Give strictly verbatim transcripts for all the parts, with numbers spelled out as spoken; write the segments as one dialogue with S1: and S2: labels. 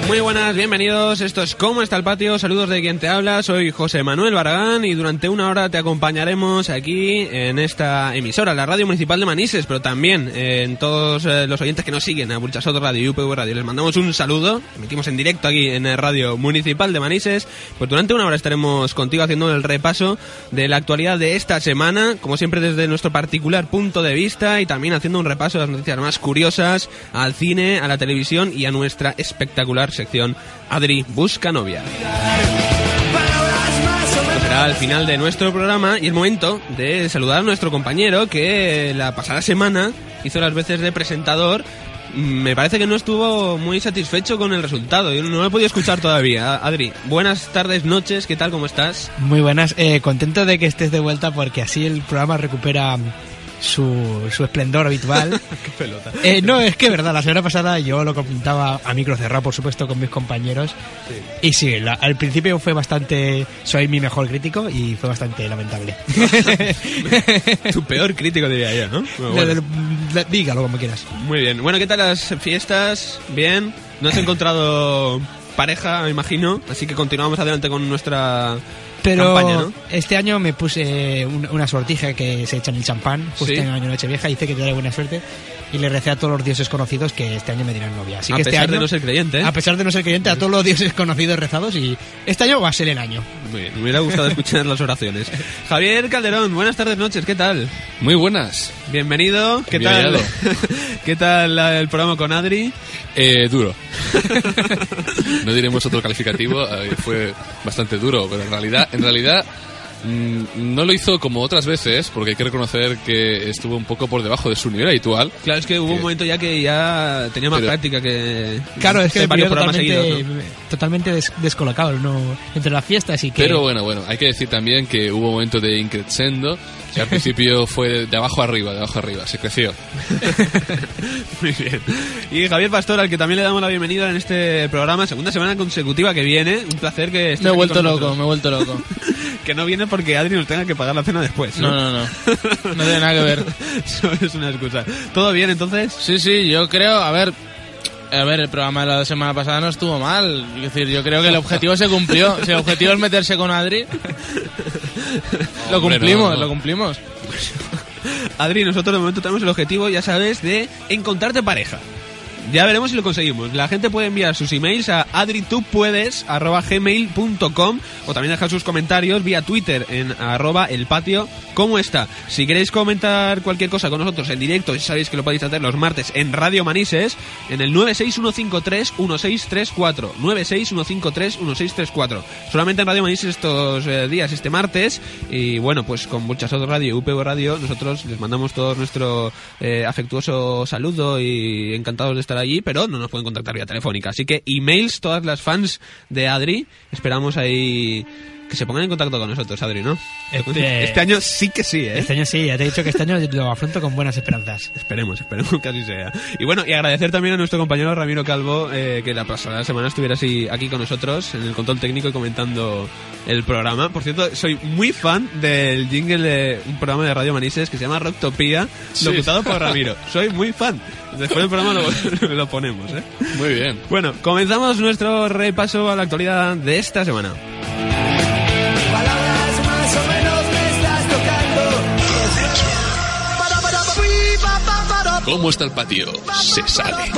S1: Muy buenas, bienvenidos. Esto es ¿Cómo está el patio? Saludos de quien te habla. Soy José Manuel Barragán y durante una hora te acompañaremos aquí en esta emisora, la Radio Municipal de Manises, pero también en todos los oyentes que nos siguen a Burchasot Radio y U P V Radio. Les mandamos un saludo. Emitimos en directo aquí en el Radio Municipal de Manises. Pues durante una hora estaremos contigo haciendo el repaso de la actualidad de esta semana, como siempre desde nuestro particular punto de vista, y también haciendo un repaso de las noticias más curiosas al cine, a la televisión y a nuestra espectacular sección Adri Busca Novia. Esto será al final de nuestro programa y el momento de saludar a nuestro compañero que la pasada semana hizo las veces de presentador. Me parece que no estuvo muy satisfecho con el resultado. Yo no lo he podido escuchar todavía. Adri, buenas tardes, noches, ¿qué tal? ¿Cómo estás?
S2: Muy buenas, eh, contento de que estés de vuelta porque así el programa recupera su, su esplendor habitual.
S1: Qué pelota.
S2: Eh, no, es que verdad, la semana pasada yo lo comentaba a micro cerrado, por supuesto, con mis compañeros. Sí. Y sí, la, al principio fue bastante... Soy mi mejor crítico y fue bastante lamentable.
S1: Tu peor crítico, diría yo, ¿no? Bueno, bueno.
S2: Le, le, dígalo como quieras.
S1: Muy bien. Bueno, ¿qué tal las fiestas? ¿Bien? ¿No has encontrado pareja, me imagino? Así que continuamos adelante con nuestra...
S2: Pero
S1: campaña, ¿no?
S2: Este año me puse una, una sortija que se echa en el champán, justo ¿sí? en el año Nochevieja, y hice que tuviera buena suerte. Y le recé a todos los dioses conocidos que este año me dirán novia. Así
S1: a
S2: que
S1: pesar
S2: este año,
S1: de no ser creyente, ¿eh?
S2: A pesar de no ser creyente, a todos los dioses conocidos rezados, y este año va a ser el año.
S1: Muy bien, me hubiera gustado escuchar las oraciones. Javier Calderón, buenas tardes, noches, ¿qué tal?
S3: Muy buenas.
S1: Bienvenido. ¿Qué tal? ¿Qué tal el programa con Adri?
S3: Eh, duro. No diremos otro calificativo, eh, fue bastante duro, pero en realidad, en realidad no lo hizo como otras veces, porque hay que reconocer que estuvo un poco por debajo de su nivel habitual.
S1: Claro, es que hubo que... un momento ya que ya tenía más pero... práctica que...
S2: Claro, es que
S1: varios programas
S2: totalmente,
S1: seguidos, ¿no?
S2: totalmente des- descolocado, ¿no? Entre las fiestas y que...
S3: Pero bueno, bueno, hay que decir también que hubo un momento de increscendo, que al principio fue de abajo arriba, de abajo arriba, se creció.
S1: Muy bien. Y Javier Pastor, al que también le damos la bienvenida en este programa, segunda semana consecutiva que viene. Un placer que estés
S4: Me he
S1: aquí
S4: vuelto
S1: con
S4: loco,
S1: nosotros.
S4: me he vuelto loco.
S1: Que no viene porque Adri nos tenga que pagar la cena después, ¿no?
S4: No, no, no. No tiene nada que ver.
S1: Eso es una excusa. ¿Todo bien, entonces?
S4: Sí, sí, yo creo... A ver... A ver, el programa de la semana pasada no estuvo mal. Es decir, yo creo que el objetivo se cumplió. Si el objetivo es meterse con Adri, lo
S3: Hombre,
S4: cumplimos,
S3: no, no.
S4: lo cumplimos.
S1: Adri, nosotros de momento tenemos el objetivo, ya sabes, de encontrarte pareja. Ya veremos si lo conseguimos. La gente puede enviar sus emails a adritupuedes arroba gmail punto com o también dejar sus comentarios vía Twitter en arroba el patio. ¿Cómo está? Si queréis comentar cualquier cosa con nosotros en directo, ya sabéis que lo podéis hacer los martes en Radio Manises en el nueve seis uno cinco tres uno seis tres cuatro nueve seis uno cinco tres uno seis tres cuatro. Solamente en Radio Manises estos eh, días, este martes. Y bueno, pues con Burchasot Radio y U P V Radio nosotros les mandamos todo nuestro eh, afectuoso saludo y encantados de estar allí, pero no nos pueden contactar vía telefónica. Así que emails, todas las fans de Adri, esperamos ahí que se pongan en contacto con nosotros, Adri, ¿no?
S2: Este,
S1: este año sí que sí, ¿eh?
S2: Este año sí, ya te he dicho que este año lo afronto con buenas esperanzas.
S1: Esperemos, esperemos que así sea. Y bueno, y agradecer también a nuestro compañero Ramiro Calvo, eh, que la pasada semana estuviera así aquí con nosotros en el control técnico y comentando el programa. Por cierto, soy muy fan del jingle de un programa de Radio Manises que se llama Rocktopía, sí, locutado por Ramiro. Soy muy fan. Después del programa lo, lo ponemos, ¿eh?
S3: Muy bien.
S1: Bueno, comenzamos nuestro repaso a la actualidad de esta semana.
S5: Palabras más o menos me estás tocando.
S3: ¿Cómo está el patio? Se sale.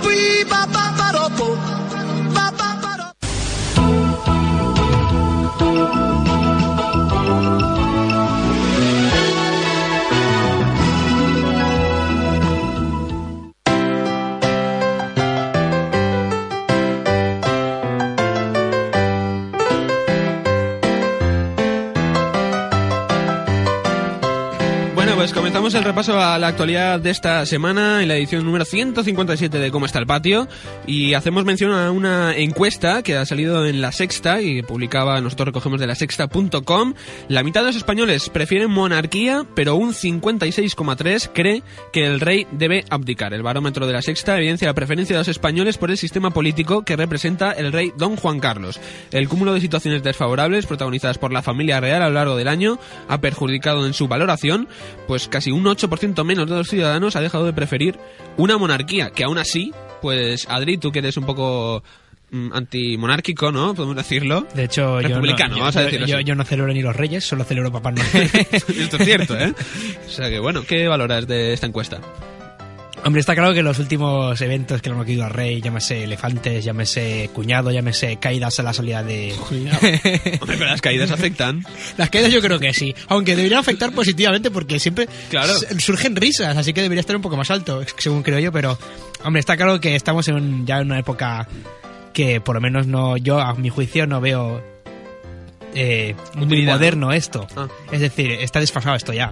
S1: Pues comenzamos el repaso a la actualidad de esta semana en la edición número ciento cincuenta y siete de Cómo está el patio, y hacemos mención a una encuesta que ha salido en La Sexta y que publicaba, nosotros recogemos de la sexta punto com. La mitad de los españoles prefieren monarquía, pero un cincuenta y seis coma tres cree que el rey debe abdicar. El barómetro de La Sexta evidencia la preferencia de los españoles por el sistema político que representa el rey Don Juan Carlos. El cúmulo de situaciones desfavorables protagonizadas por la familia real a lo largo del año ha perjudicado en su valoración, pues casi un ocho por ciento menos de los ciudadanos ha dejado de preferir una monarquía, que aún así, pues Adri, tú que eres un poco mm, antimonárquico, ¿no? Podemos decirlo.
S2: De hecho, yo
S1: Republicano,
S2: no,
S1: vamos a
S2: yo,
S1: decirlo
S2: yo,
S1: así.
S2: yo no celebro ni los Reyes, solo celebro Papá Noel.
S1: Esto es cierto, ¿eh? O sea que, bueno, ¿qué valoras de esta encuesta?
S2: Hombre, está claro que los últimos eventos que le hemos querido al rey, llámese elefantes, llámese cuñado, llámese caídas a la salida de...
S1: Hombre, pero las caídas afectan.
S2: Las caídas yo creo que sí, aunque deberían afectar positivamente porque siempre
S1: Claro.
S2: s- surgen risas, así que debería estar un poco más alto, según creo yo, pero hombre, está claro que estamos en un- ya en una época que por lo menos no yo, a mi juicio, no veo eh, muy
S1: Utilidad,
S2: moderno esto.
S1: Ah.
S2: Es decir, está desfasado esto ya.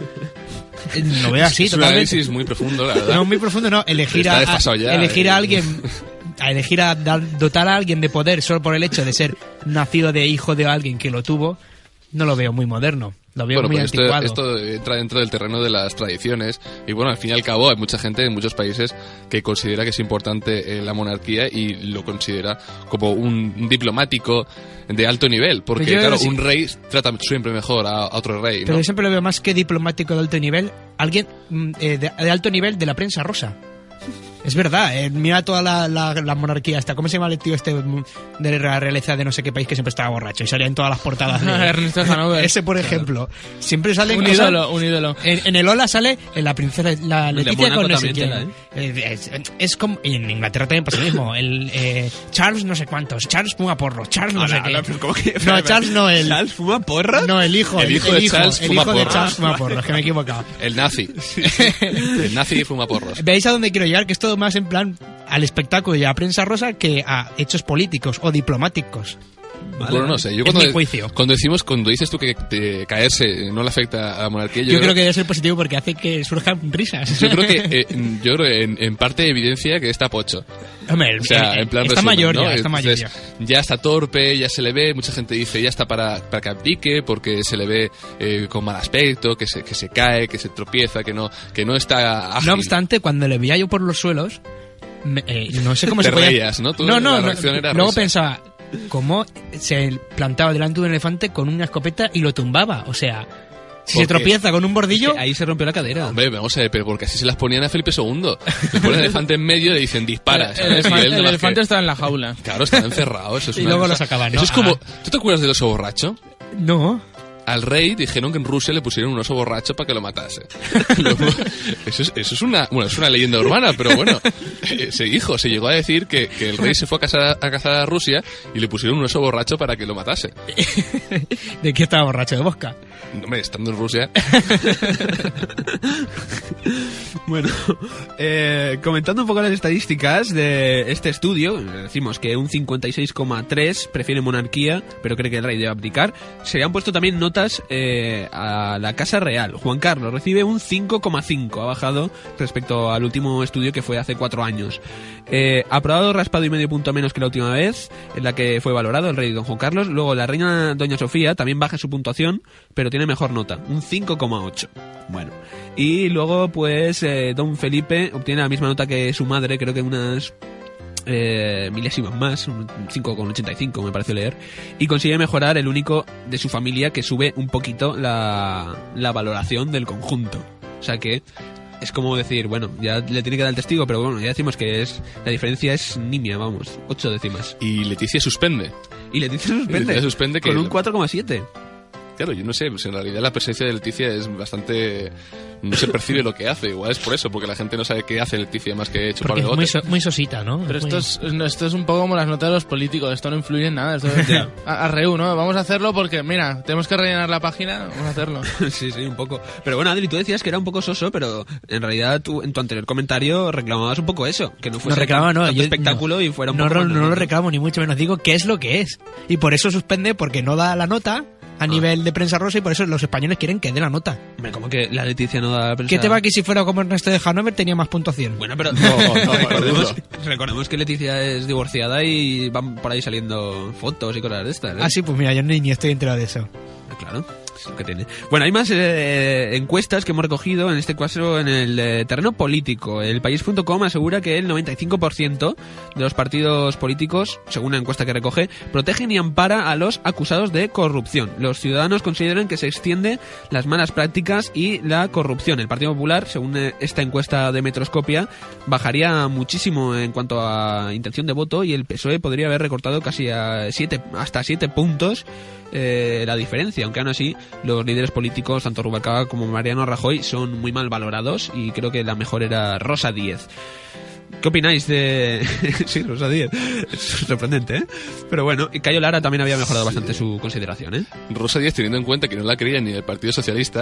S2: Lo veo así,
S3: es un
S2: totalmente.
S3: análisis muy profundo, la verdad.
S2: No, muy profundo, no. Elegir
S3: Está
S2: a,
S3: desfasado ya,
S2: elegir
S3: eh.
S2: a alguien, a elegir a dar- dotar a alguien de poder solo por el hecho de ser nacido de hijo de alguien que lo tuvo, no lo veo muy moderno. Lo veo
S3: Bueno,
S2: muy
S3: pues esto,
S2: anticuado.
S3: esto entra dentro del terreno de las tradiciones y bueno, al fin y al cabo hay mucha gente en muchos países que considera que es importante eh, la monarquía y lo considera como un, un diplomático de alto nivel, porque
S2: Pero yo
S3: claro,
S2: sí-
S3: un rey trata siempre mejor a, a otro rey,
S2: Pero
S3: ¿no?
S2: yo siempre lo veo más que diplomático de alto nivel, alguien mm, eh, de, de alto nivel de la prensa rosa. Es verdad, eh, mira toda la, la, la monarquía esta. ¿Cómo se llama el tío este mm, de la realeza de no sé qué país que siempre estaba borracho y salía en todas las portadas? de-
S4: Ernesto Hanover.
S2: Ese, por ejemplo. Siempre sale
S4: Un
S2: cosas-
S4: ídolo, un ídolo.
S2: En, en el Ola sale en la princesa la
S1: El de
S2: Leticia
S1: Mónaco
S2: con no sé
S1: también
S2: quién.
S1: tela,
S2: Eh, Es, es como y en Inglaterra también pasa lo mismo. El eh, Charles no sé cuántos, Charles fuma porro, Charles no sé
S1: Hola,
S2: qué.
S1: hola, pero ¿cómo que-
S2: No, Charles no, el
S1: ¿Charles fuma porra?
S2: no el hijo,
S3: El hijo de Charles
S2: el
S3: fuma
S2: hijo de
S3: porro.
S2: Charles fuma porro, es que me he equivocado.
S3: El nazi. El nazi fuma porros.
S2: ¿Veis a dónde quiero llegar? Que es todo más en plan al espectáculo y a la prensa rosa que a hechos políticos o diplomáticos.
S1: Vale,
S3: bueno, no
S1: vale.
S3: sé, yo
S2: Es
S3: cuando,
S2: mi juicio.
S3: cuando decimos, cuando dices tú que te- caerse no le afecta a la monarquía,
S2: Yo, creo que debe ser positivo porque hace que surjan risas.
S3: yo creo que eh, yo creo que en, en parte evidencia que está pocho.
S2: Hombre, el-
S3: O sea,
S2: el-
S3: en plan
S2: está
S3: resumen,
S2: mayor
S3: ¿no?
S2: ya, está mayor
S3: Entonces,
S2: ya.
S3: ya está torpe, ya se le ve, mucha gente dice ya está para, para que abdique porque se le ve eh, con mal aspecto, que se, que se cae, que se tropieza, que no, que no está ágil.
S2: No obstante, cuando le veía yo por los suelos, me- eh, no sé cómo
S3: Te
S2: se podía...
S3: reías, ¿no? Tú,
S2: no, no,
S3: la
S2: no,
S3: reacción era
S2: luego
S3: risa.
S2: pensaba, ¿cómo se plantaba delante de un elefante con una escopeta y lo tumbaba? O sea, si se
S3: Porque-
S2: tropieza con un bordillo...
S1: Ahí se rompió la cadera.
S3: Hombre, vamos a ver, pero porque así se las ponían a Felipe segundo. Le ponen el elefante en medio y le dicen dispara.
S4: El,
S3: ¿sabes? Y
S4: elefante,
S3: él no
S4: el
S3: más
S4: elefante
S3: que-
S4: está en la jaula.
S3: Claro, estaba encerrado. Eso es
S2: Y
S3: una
S2: luego
S3: cosa-
S2: lo sacaban, ¿no?
S3: Eso es como...
S2: Ah.
S3: ¿Tú te acuerdas del oso borracho?
S2: No.
S3: Al rey dijeron que en Rusia le pusieron un oso borracho para que lo matase. Luego, eso, es, eso es una bueno es una leyenda urbana, pero bueno, eh, se dijo, se llegó a decir que, que el rey se fue a, casar, a cazar a Rusia y le pusieron un oso borracho para que lo matase.
S2: ¿De qué estaba borracho? ¿De bosca?
S3: No, hombre, estando en Rusia...
S1: Bueno, eh, comentando un poco las estadísticas de este estudio, decimos que un cincuenta y seis coma tres prefiere monarquía, pero cree que el rey debe abdicar. Se han puesto también notas eh, a la Casa Real. Juan Carlos recibe un cinco coma cinco, ha bajado respecto al último estudio que fue hace cuatro años. Eh, aprobado, raspado y medio punto menos que la última vez en la que fue valorado el rey don Juan Carlos. Luego la reina doña Sofía también baja su puntuación, pero tiene mejor nota, un cinco coma ocho. Bueno, y luego pues eh, don Felipe obtiene la misma nota que su madre, creo que unas eh, milésimas más, un cinco coma ochenta y cinco me pareció leer, y consigue mejorar el único de su familia que sube un poquito la, la valoración del conjunto. O sea que es como decir, bueno, ya le tiene que dar el testigo, pero bueno, ya decimos que es la diferencia es nimia, vamos, ocho décimas.
S3: Y Leticia suspende.
S1: Y Leticia suspende,
S3: Leticia suspende que
S1: con un
S3: lo-
S1: cuatro coma siete.
S3: Claro, yo no sé, pues en realidad la presencia de Leticia es bastante... No se percibe lo que hace, igual es por eso, porque la gente no sabe qué hace Leticia más que chupar
S2: Porque
S3: el
S2: es
S3: bote.
S2: muy, so- muy sosita, ¿no?
S4: Pero
S2: Muy-
S4: esto es, esto es un poco como las notas de los políticos, esto no influye en nada. Esto es a, a Reu, ¿no? Vamos a hacerlo porque, mira, tenemos que rellenar la página, vamos a hacerlo.
S1: Sí, sí, un poco. Pero bueno, Adri, tú decías que era un poco soso, pero en realidad tú en tu anterior comentario reclamabas un poco eso, que no
S2: No
S1: fuese
S2: reclama, no.
S1: tanto
S2: yo-
S1: espectáculo
S2: no.
S1: y fuera un
S2: no,
S1: poco
S2: no,
S1: más
S2: no lo
S1: normal.
S2: reclamo, ni mucho menos. Digo que es lo que es. Y por eso suspende, porque no da la nota a nivel de prensa rosa y por eso los españoles quieren que dé la nota.
S1: Hombre, como que la Leticia no da la prensa.
S2: ¿Qué te va que si fuera como Ernesto de Hanover tenía más puntuación?
S1: Bueno, pero
S3: no,
S1: recordemos,
S3: no.
S1: recordemos que Leticia es divorciada y van por ahí saliendo fotos y cosas de estas, ¿eh?
S2: Ah, sí, pues mira, yo ni, ni estoy enterado de eso.
S1: Claro. Es lo que tiene. Bueno, hay más eh, encuestas que hemos recogido, en este caso en el eh, terreno político. El país punto com asegura que el noventa y cinco por ciento de los partidos políticos, según la encuesta que recoge, protegen y ampara a los acusados de corrupción. Los ciudadanos consideran que se extiende las malas prácticas y la corrupción. El Partido Popular, según eh, esta encuesta de Metroscopia, bajaría muchísimo en cuanto a intención de voto y el P S O E podría haber recortado casi a siete, hasta siete puntos eh, la diferencia, aunque aún así los líderes políticos, tanto Rubalcaba como Mariano Rajoy, son muy mal valorados y creo que la mejor era Rosa Díez. ¿Qué opináis de...? Sí, Rosa Díez. Es sorprendente, ¿eh? Pero bueno, y Cayo Lara también había mejorado bastante su consideración, ¿eh?
S3: Rosa Díez, teniendo en cuenta que no la quería ni el Partido Socialista,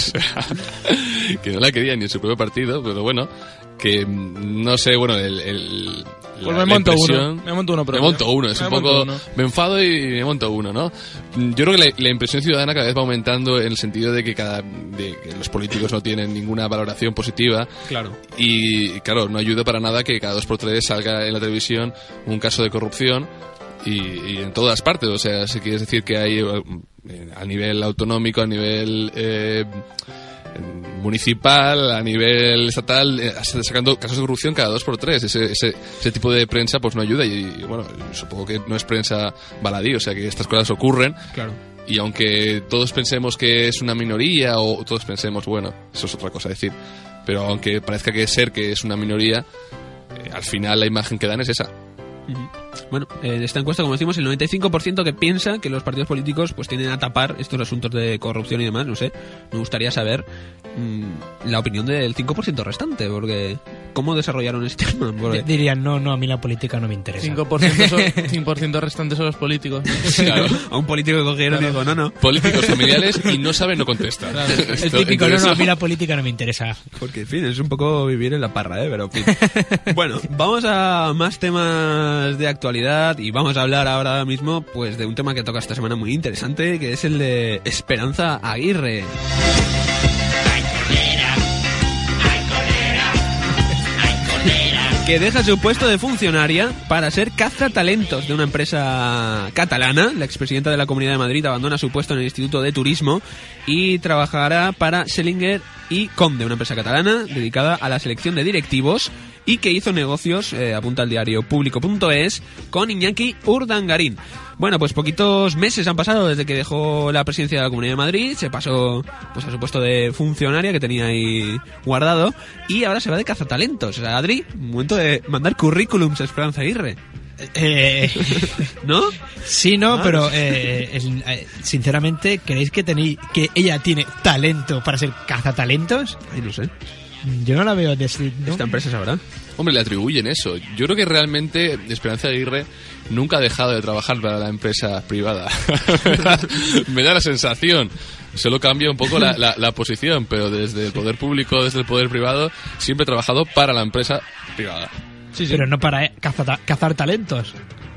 S3: que no la quería ni en su propio partido, pero bueno, que no sé, bueno, el... el
S4: Pues
S3: la,
S4: me monto
S3: la impresión,
S4: uno, me monto uno propio.
S3: Me monto uno, es
S4: Me
S3: un
S4: monto
S3: poco...
S4: uno.
S3: Me enfado y me monto uno, ¿no? Yo creo que la, la impresión ciudadana cada vez va aumentando en el sentido de que, cada, de que los políticos no tienen ninguna valoración positiva.
S1: Claro.
S3: Y, claro, no ayuda para nada que cada dos por tres salga en la televisión un caso de corrupción y, y en todas partes. O sea, si quieres decir que hay eh, a nivel autonómico, a nivel... Eh, municipal, a nivel estatal, eh, sacando casos de corrupción cada dos por tres. Ese, ese, ese tipo de prensa pues no ayuda y, y bueno, supongo que no es prensa baladí, o sea que estas cosas ocurren.
S1: Claro.
S3: Y aunque todos pensemos que es una minoría o todos pensemos, bueno, eso es otra cosa decir, pero aunque parezca que ser que es una minoría, eh, al final la imagen que dan es esa.
S1: Uh-huh. Bueno, en esta encuesta, como decimos, el noventa y cinco por ciento que piensa que los partidos políticos pues tienden a tapar estos asuntos de corrupción y demás. No sé, me gustaría saber mmm, la opinión del cinco por ciento restante, porque ¿cómo desarrollaron este tema? Porque...
S2: Dirían, no, no, a mí la política no me interesa.
S4: cinco por ciento, son, cinco por ciento restantes son los políticos.
S1: Claro, a un político que cogieron
S4: Claro.
S1: y dijo, no, no.
S3: Políticos familiares y no saben, no contestan.
S4: Claro.
S2: El
S3: Esto-
S2: típico, no,
S3: entonces-
S2: no, a mí la política no me interesa.
S1: Porque, en fin, es un poco vivir en la parra, ¿eh? Pero, en fin. Bueno, vamos a más temas de actualidad y vamos a hablar ahora mismo pues de un tema que toca esta semana muy interesante, que es el de Esperanza Aguirre. Que deja su puesto de funcionaria para ser cazatalentos de una empresa catalana. La expresidenta de la Comunidad de Madrid abandona su puesto en el Instituto de Turismo y trabajará para Schellinger y Conde, una empresa catalana dedicada a la selección de directivos y que hizo negocios, eh, apunta al diario público punto es, con Iñaki Urdangarín. Bueno, pues poquitos meses han pasado desde que dejó la presidencia de la Comunidad de Madrid, se pasó pues a su puesto de funcionaria que tenía ahí guardado y ahora se va de cazatalentos. O sea, Adri, momento de mandar currículums a Esperanza Aguirre.
S2: Eh,
S1: ¿No?
S2: sí, no,
S1: Ah.
S2: pero eh, el- eh, sinceramente, ¿creéis que tenéis que ella tiene talento para ser cazatalentos?
S1: Ay, no sé.
S2: Yo no la veo de ese- ¿no?
S1: Esta empresa sabrá.
S3: Hombre, le atribuyen eso. Yo creo que realmente Esperanza Aguirre nunca ha dejado de trabajar para la empresa privada. me, da, me da la sensación. Solo cambia un poco la, la, la posición, pero desde el poder público, desde el poder privado, siempre ha trabajado para la empresa privada.
S1: Sí, sí.
S2: Pero no para eh, cazata- cazar talentos.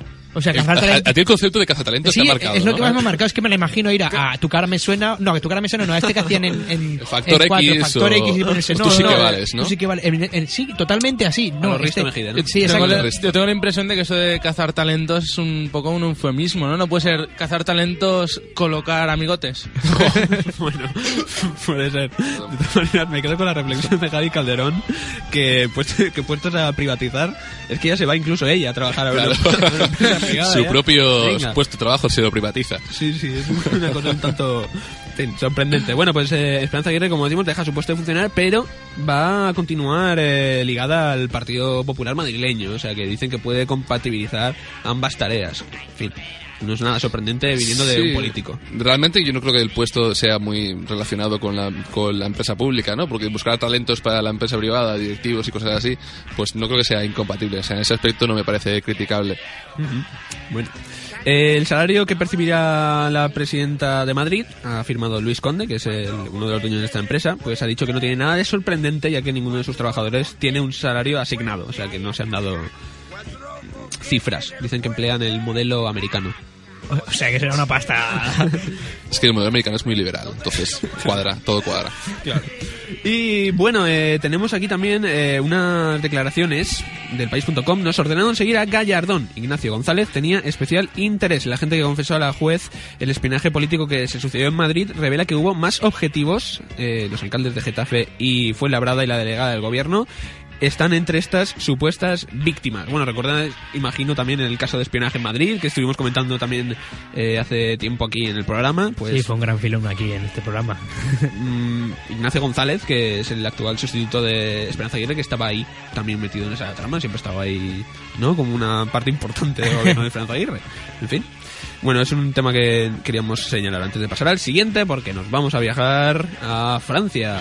S2: O sea,
S3: A,
S2: cazar
S3: a-
S2: talentos.
S3: a ti el concepto de cazatalentos
S2: Sí,
S3: te ha marcado,
S2: es lo
S3: ¿no?
S2: que más me ha marcado, es que me la imagino ir a, a Tu cara me suena, no, que Tu cara me suena, no, a este que hacían en, en
S3: Factor
S2: en cuatro,
S3: X
S2: Factor
S3: o-
S2: X y ponerse,
S3: pues
S2: no,
S3: tú sí
S2: no,
S3: que vales, ¿no?
S2: Tú sí que vales, en- en- sí, totalmente así, no,
S1: lo Risto
S2: este-
S1: Mejide, ¿no?
S2: sí,
S4: Tengo
S2: exacto.
S4: la-
S3: resto.
S4: yo tengo la impresión de que eso de cazar talentos es un poco un eufemismo, ¿no? No puede ser cazar talentos, colocar amigotes.
S1: Bueno, puede ser. De todas maneras, me quedo con la reflexión de Javi Calderón, que, pues, que puestos a privatizar, es que ya se va incluso ella a trabajar a una,
S3: Claro.
S1: a una empresa privada,
S3: Su
S1: ¿ya?
S3: propio
S1: Venga.
S3: puesto de trabajo se lo privatiza.
S1: Sí, sí, es una cosa un tanto en fin, sorprendente. Bueno, pues eh, Esperanza Aguirre, como decimos, deja su puesto de funcionar, pero va a continuar eh, ligada al Partido Popular madrileño. O sea, que dicen que puede compatibilizar ambas tareas. En fin, no es nada sorprendente viniendo de
S3: Sí,
S1: un político.
S3: Realmente yo no creo que el puesto sea muy relacionado con la, con la empresa pública, ¿no? Porque buscar talentos para la empresa privada, directivos y cosas así, pues no creo que sea incompatible. O sea, en ese aspecto no me parece criticable.
S1: Ujú. Bueno. Eh, el salario que percibirá la presidenta de Madrid, ha afirmado Luis Conde, que es el- uno de los dueños de esta empresa, pues ha dicho que no tiene nada de sorprendente, ya que ninguno de sus trabajadores tiene un salario asignado, o sea que no se han dado cifras. Dicen que emplean el modelo americano.
S2: O sea, que será una pasta.
S3: Es que el modelo americano es muy liberal, entonces cuadra, todo cuadra.
S1: Claro. Y bueno, eh, tenemos aquí también eh, unas declaraciones del país punto com. Nos ordenaron seguir a Gallardón. Ignacio González tenía especial interés. La gente que confesó a la juez el espionaje político que se sucedió en Madrid revela que hubo más objetivos. Eh, los alcaldes de Getafe y Fuenlabrada y la delegada del gobierno están entre estas supuestas víctimas. Bueno, recordad, imagino también en el caso de espionaje en Madrid, que estuvimos comentando también eh, hace tiempo aquí en el programa. Pues,
S2: sí, fue un gran filón aquí en este programa.
S1: Ignacio González, que es el actual sustituto de Esperanza Aguirre, que estaba ahí también metido en esa trama, siempre estaba ahí, ¿no? Como una parte importante del gobierno de Esperanza Aguirre. En fin. Bueno, es un tema que queríamos señalar antes de pasar al siguiente, porque nos vamos a viajar a Francia.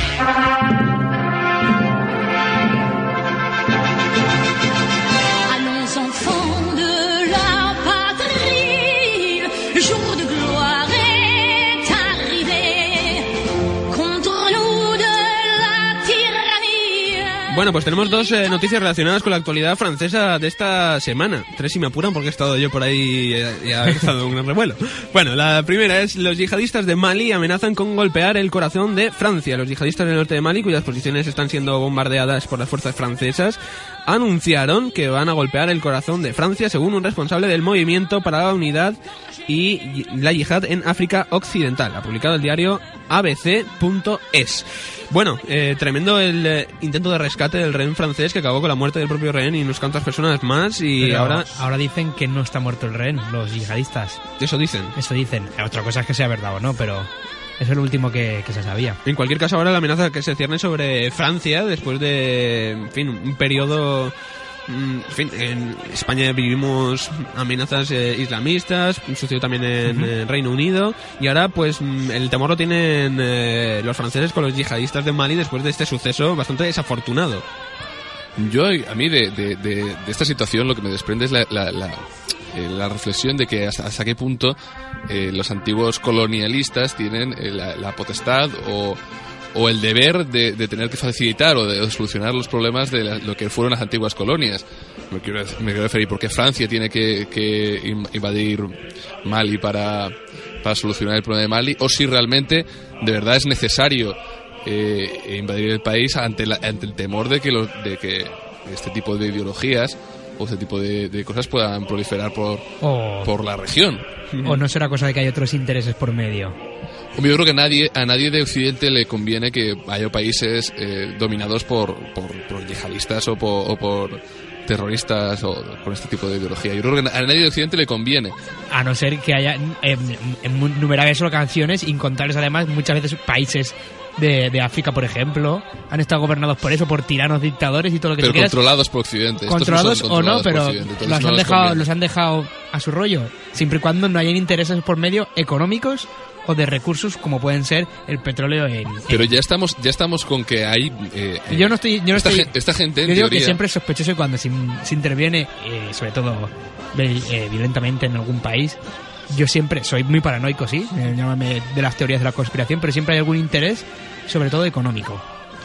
S1: Bueno, pues tenemos dos eh, noticias relacionadas con la actualidad francesa de esta semana. Tres si me apuran porque he estado yo por ahí y, y ha estado un gran revuelo. Bueno, la primera es: los yihadistas de Mali amenazan con golpear el corazón de Francia. Los yihadistas del norte de Mali, cuyas posiciones están siendo bombardeadas por las fuerzas francesas, anunciaron que van a golpear el corazón de Francia, según un responsable del Movimiento para la Unidad y la Yihad en África Occidental. Ha publicado el diario A B C punto es. Bueno, eh, tremendo el eh, intento de rescate del rehén francés, que acabó con la muerte del propio rehén y unas cuantas personas más. Y
S2: Pero
S1: ahora
S2: ahora dicen que no está muerto el rehén, los yihadistas.
S1: Eso dicen.
S2: Eso dicen. Otra cosa es que sea verdad o no, pero eso es lo último que, que se sabía.
S1: En cualquier caso, ahora la amenaza que se cierne sobre Francia, después de, en fin, un periodo... En fin, en España vivimos amenazas eh, islamistas, sucedió también en uh-huh. Reino Unido, y ahora pues el temor lo tienen eh, los franceses con los yihadistas de Mali después de este suceso bastante desafortunado.
S3: Yo, a mí, de, de, de, de esta situación lo que me desprende es la, la, la, eh, la reflexión de que hasta, hasta qué punto eh, los antiguos colonialistas tienen eh, la, la potestad o... o el deber de, de tener que facilitar o de, de solucionar los problemas de la, lo que fueron las antiguas colonias. Me quiero, me quiero referir porque Francia tiene que, que invadir Mali para, para solucionar el problema de Mali, o si realmente de verdad es necesario eh, invadir el país ante, la, ante el temor de que, lo, de que este tipo de ideologías o este tipo de, de cosas puedan proliferar por,
S2: o,
S3: por la región.
S2: O no será cosa de que hay otros intereses por medio.
S3: Yo creo que nadie, a nadie de Occidente le conviene que haya países eh, dominados por, por, por yihadistas o por, o por terroristas o con este tipo de ideología. Yo creo que a nadie de Occidente le conviene.
S2: A no ser que haya eh, en numerables canciones, incontables además, muchas veces países de, de África, por ejemplo, han estado gobernados por eso, por tiranos, dictadores y todo lo que
S3: pero
S2: tú quieras.
S3: Controlados por Occidente.
S2: Controlados
S3: no
S2: o no, pero
S3: los,
S2: los,
S3: no
S2: han
S3: les
S2: dejado,
S3: conviene.
S2: los han dejado a su rollo, siempre y cuando no hayan intereses por medio económicos o de recursos como pueden ser el petróleo en, en...
S3: Pero ya estamos ya estamos con que hay eh,
S2: yo no estoy yo no
S3: esta,
S2: estoy
S3: gen, esta gente en
S2: yo digo
S3: teoría...
S2: que siempre es sospechoso cuando se, se interviene eh, sobre todo eh, violentamente en algún país. Yo siempre soy muy paranoico, sí, eh, llámame de las teorías de la conspiración, pero siempre hay algún interés, sobre todo económico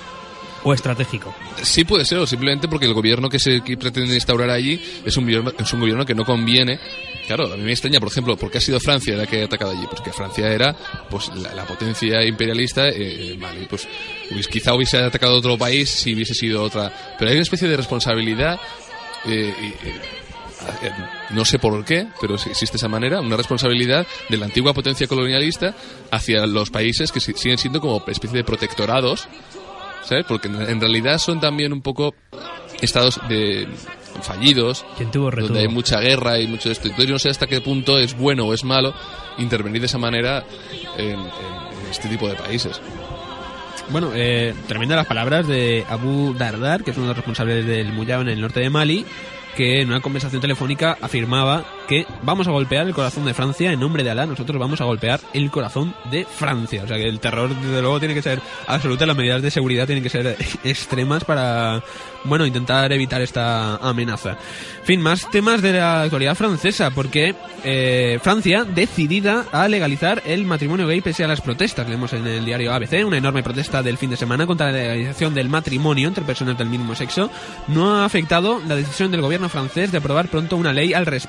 S2: o estratégico.
S3: Sí puede ser, o simplemente porque el gobierno que se que pretende instaurar allí es un gobierno, es un gobierno que no conviene. Claro, a mí me extraña, por ejemplo, ¿por qué ha sido Francia la que ha atacado allí? Pues que Francia era pues la, la potencia imperialista, eh, vale, pues, pues quizá hubiese atacado otro país si hubiese sido otra. Pero hay una especie de responsabilidad, eh, eh, eh, no sé por qué, pero existe esa manera, una responsabilidad de la antigua potencia colonialista hacia los países que siguen siendo como especie de protectorados, ¿sabes? Porque en realidad son también un poco estados de fallidos,
S2: tuvo,
S3: donde hay mucha guerra y mucho esto. Entonces yo no sé hasta qué punto es bueno o es malo intervenir de esa manera en, en, en este tipo de países.
S1: Bueno, eh, tremendas las palabras de Abu Dardar, que es uno de los responsables del Muyao en el norte de Mali, que en una conversación telefónica afirmaba que vamos a golpear el corazón de Francia en nombre de Alá, nosotros vamos a golpear el corazón de Francia. O sea que el terror, desde luego, tiene que ser absoluto, las medidas de seguridad tienen que ser extremas para, bueno, intentar evitar esta amenaza. En fin, más temas de la actualidad francesa, porque eh, Francia decidida a legalizar el matrimonio gay pese a las protestas. Leemos en el diario A B C una enorme protesta del fin de semana contra la legalización del matrimonio entre personas del mismo sexo no ha afectado la decisión del gobierno francés de aprobar pronto una ley al respecto,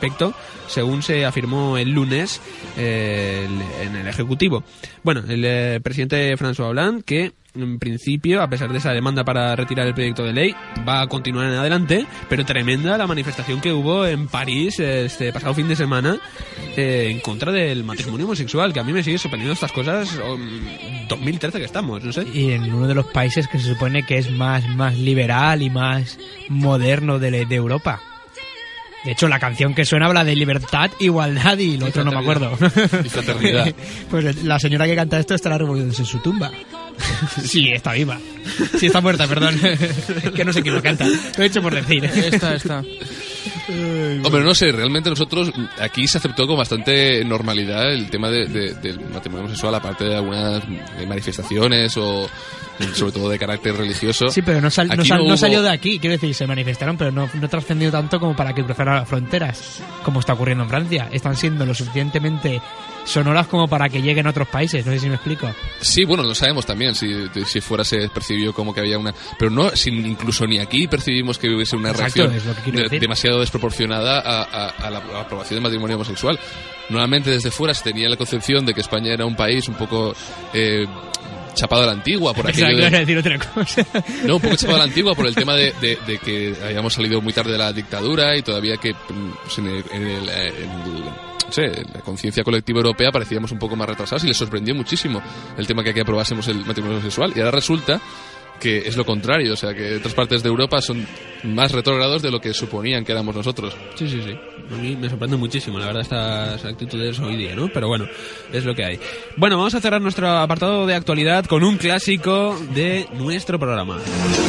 S1: según se afirmó el lunes eh, el, en el Ejecutivo. Bueno, el eh, presidente François Hollande, que en principio, a pesar de esa demanda para retirar el proyecto de ley, va a continuar en adelante, pero tremenda la manifestación que hubo en París este pasado fin de semana eh, en contra del matrimonio homosexual, que a mí me sigue sorprendiendo estas cosas, oh, dos mil trece que estamos, no sé.
S2: Y en uno de los países que se supone que es más, más liberal y más moderno de, de Europa. De hecho, la canción que suena habla de libertad, igualdad y lo otro no me acuerdo.
S3: Y fraternidad.
S2: Pues la señora que canta esto estará revolviéndose en su tumba. Sí, está viva. Sí, está muerta, perdón. Es que no sé quién lo canta. Lo he hecho por decir.
S4: Esta, esta.
S3: Hombre, no sé, realmente nosotros aquí se aceptó con bastante normalidad el tema de, de, del matrimonio homosexual, aparte de algunas manifestaciones o sobre todo de carácter religioso.
S2: Sí, pero no, sal, no,
S3: Aquí
S2: sal,
S3: no
S2: no
S3: hubo-
S2: salió de aquí, quiero decir, se manifestaron, pero no, no trascendió tanto como para que cruzaran las fronteras, como está ocurriendo en Francia. Están siendo lo suficientemente sonoras como para que lleguen a otros países, no sé si me explico.
S3: Sí, bueno, no sabemos también si, si fuera se percibió como que había una... Pero no, sin, incluso ni aquí percibimos que hubiese una
S2: Exacto,
S3: reacción
S2: es lo que quiero
S3: de-
S2: decir.
S3: demasiado desproporcionada a, a- a la, a la aprobación del matrimonio homosexual. Normalmente desde fuera se tenía la concepción de que España era un país un poco... Eh, chapado a la antigua por
S2: Pensaba
S3: aquello
S2: que ibas a
S3: de,
S2: decir otra cosa.
S3: no, un poco chapado a la antigua por el tema de, de, de que habíamos salido muy tarde de la dictadura y todavía que mm, pues, en, el, en, el, en el- no sé, en la conciencia colectiva europea parecíamos un poco más retrasados y les sorprendió muchísimo el tema que aquí aprobásemos el matrimonio sexual. Y ahora resulta que es lo contrario, o sea que otras partes de Europa son más retrógrados de lo que suponían que éramos nosotros.
S1: Sí, sí, sí. A mí me sorprende muchísimo, la verdad, estas actitudes hoy día, ¿no? Pero bueno, es lo que hay. Bueno, vamos a cerrar nuestro apartado de actualidad con un clásico de nuestro programa.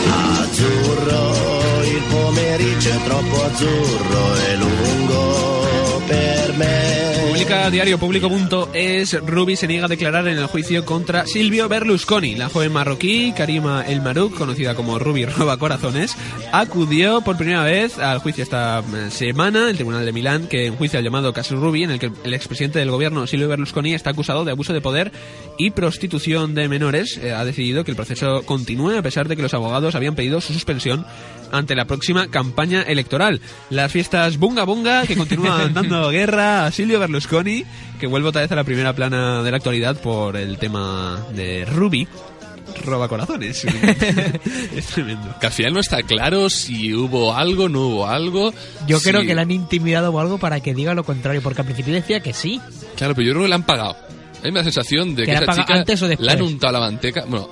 S5: Azzurro, il pomeriggio è troppo azzurro e lungo per me.
S1: Publica diario público punto es, Rubi se niega a declarar en el juicio contra Silvio Berlusconi. La joven marroquí, Karima El Marouk, conocida como Rubi Roba Corazones, acudió por primera vez al juicio esta eh, semana, el Tribunal de Milán, que enjuicia el llamado caso Rubi, en el que el expresidente del gobierno, Silvio Berlusconi, está acusado de abuso de poder y prostitución de menores. Eh, ha decidido que el proceso continúe a pesar de que los abogados habían pedido su suspensión ante la próxima campaña electoral. Las fiestas Bunga Bunga, que continúan dando guerra a Silvio Berlusconi, que vuelve otra vez a la primera plana de la actualidad por el tema de Rubi Roba Corazones. Es tremendo.
S3: Que al final no está claro si hubo algo, no hubo algo.
S2: Yo
S3: si-
S2: creo que le han intimidado o algo para que diga lo contrario, porque al principio decía que sí.
S3: Claro, pero yo creo que le han pagado. A mí me da la sensación de
S2: ¿Que
S3: que
S2: le
S3: esa
S2: han pagado
S3: chica
S2: antes o después?
S3: le han untado la manteca. Bueno.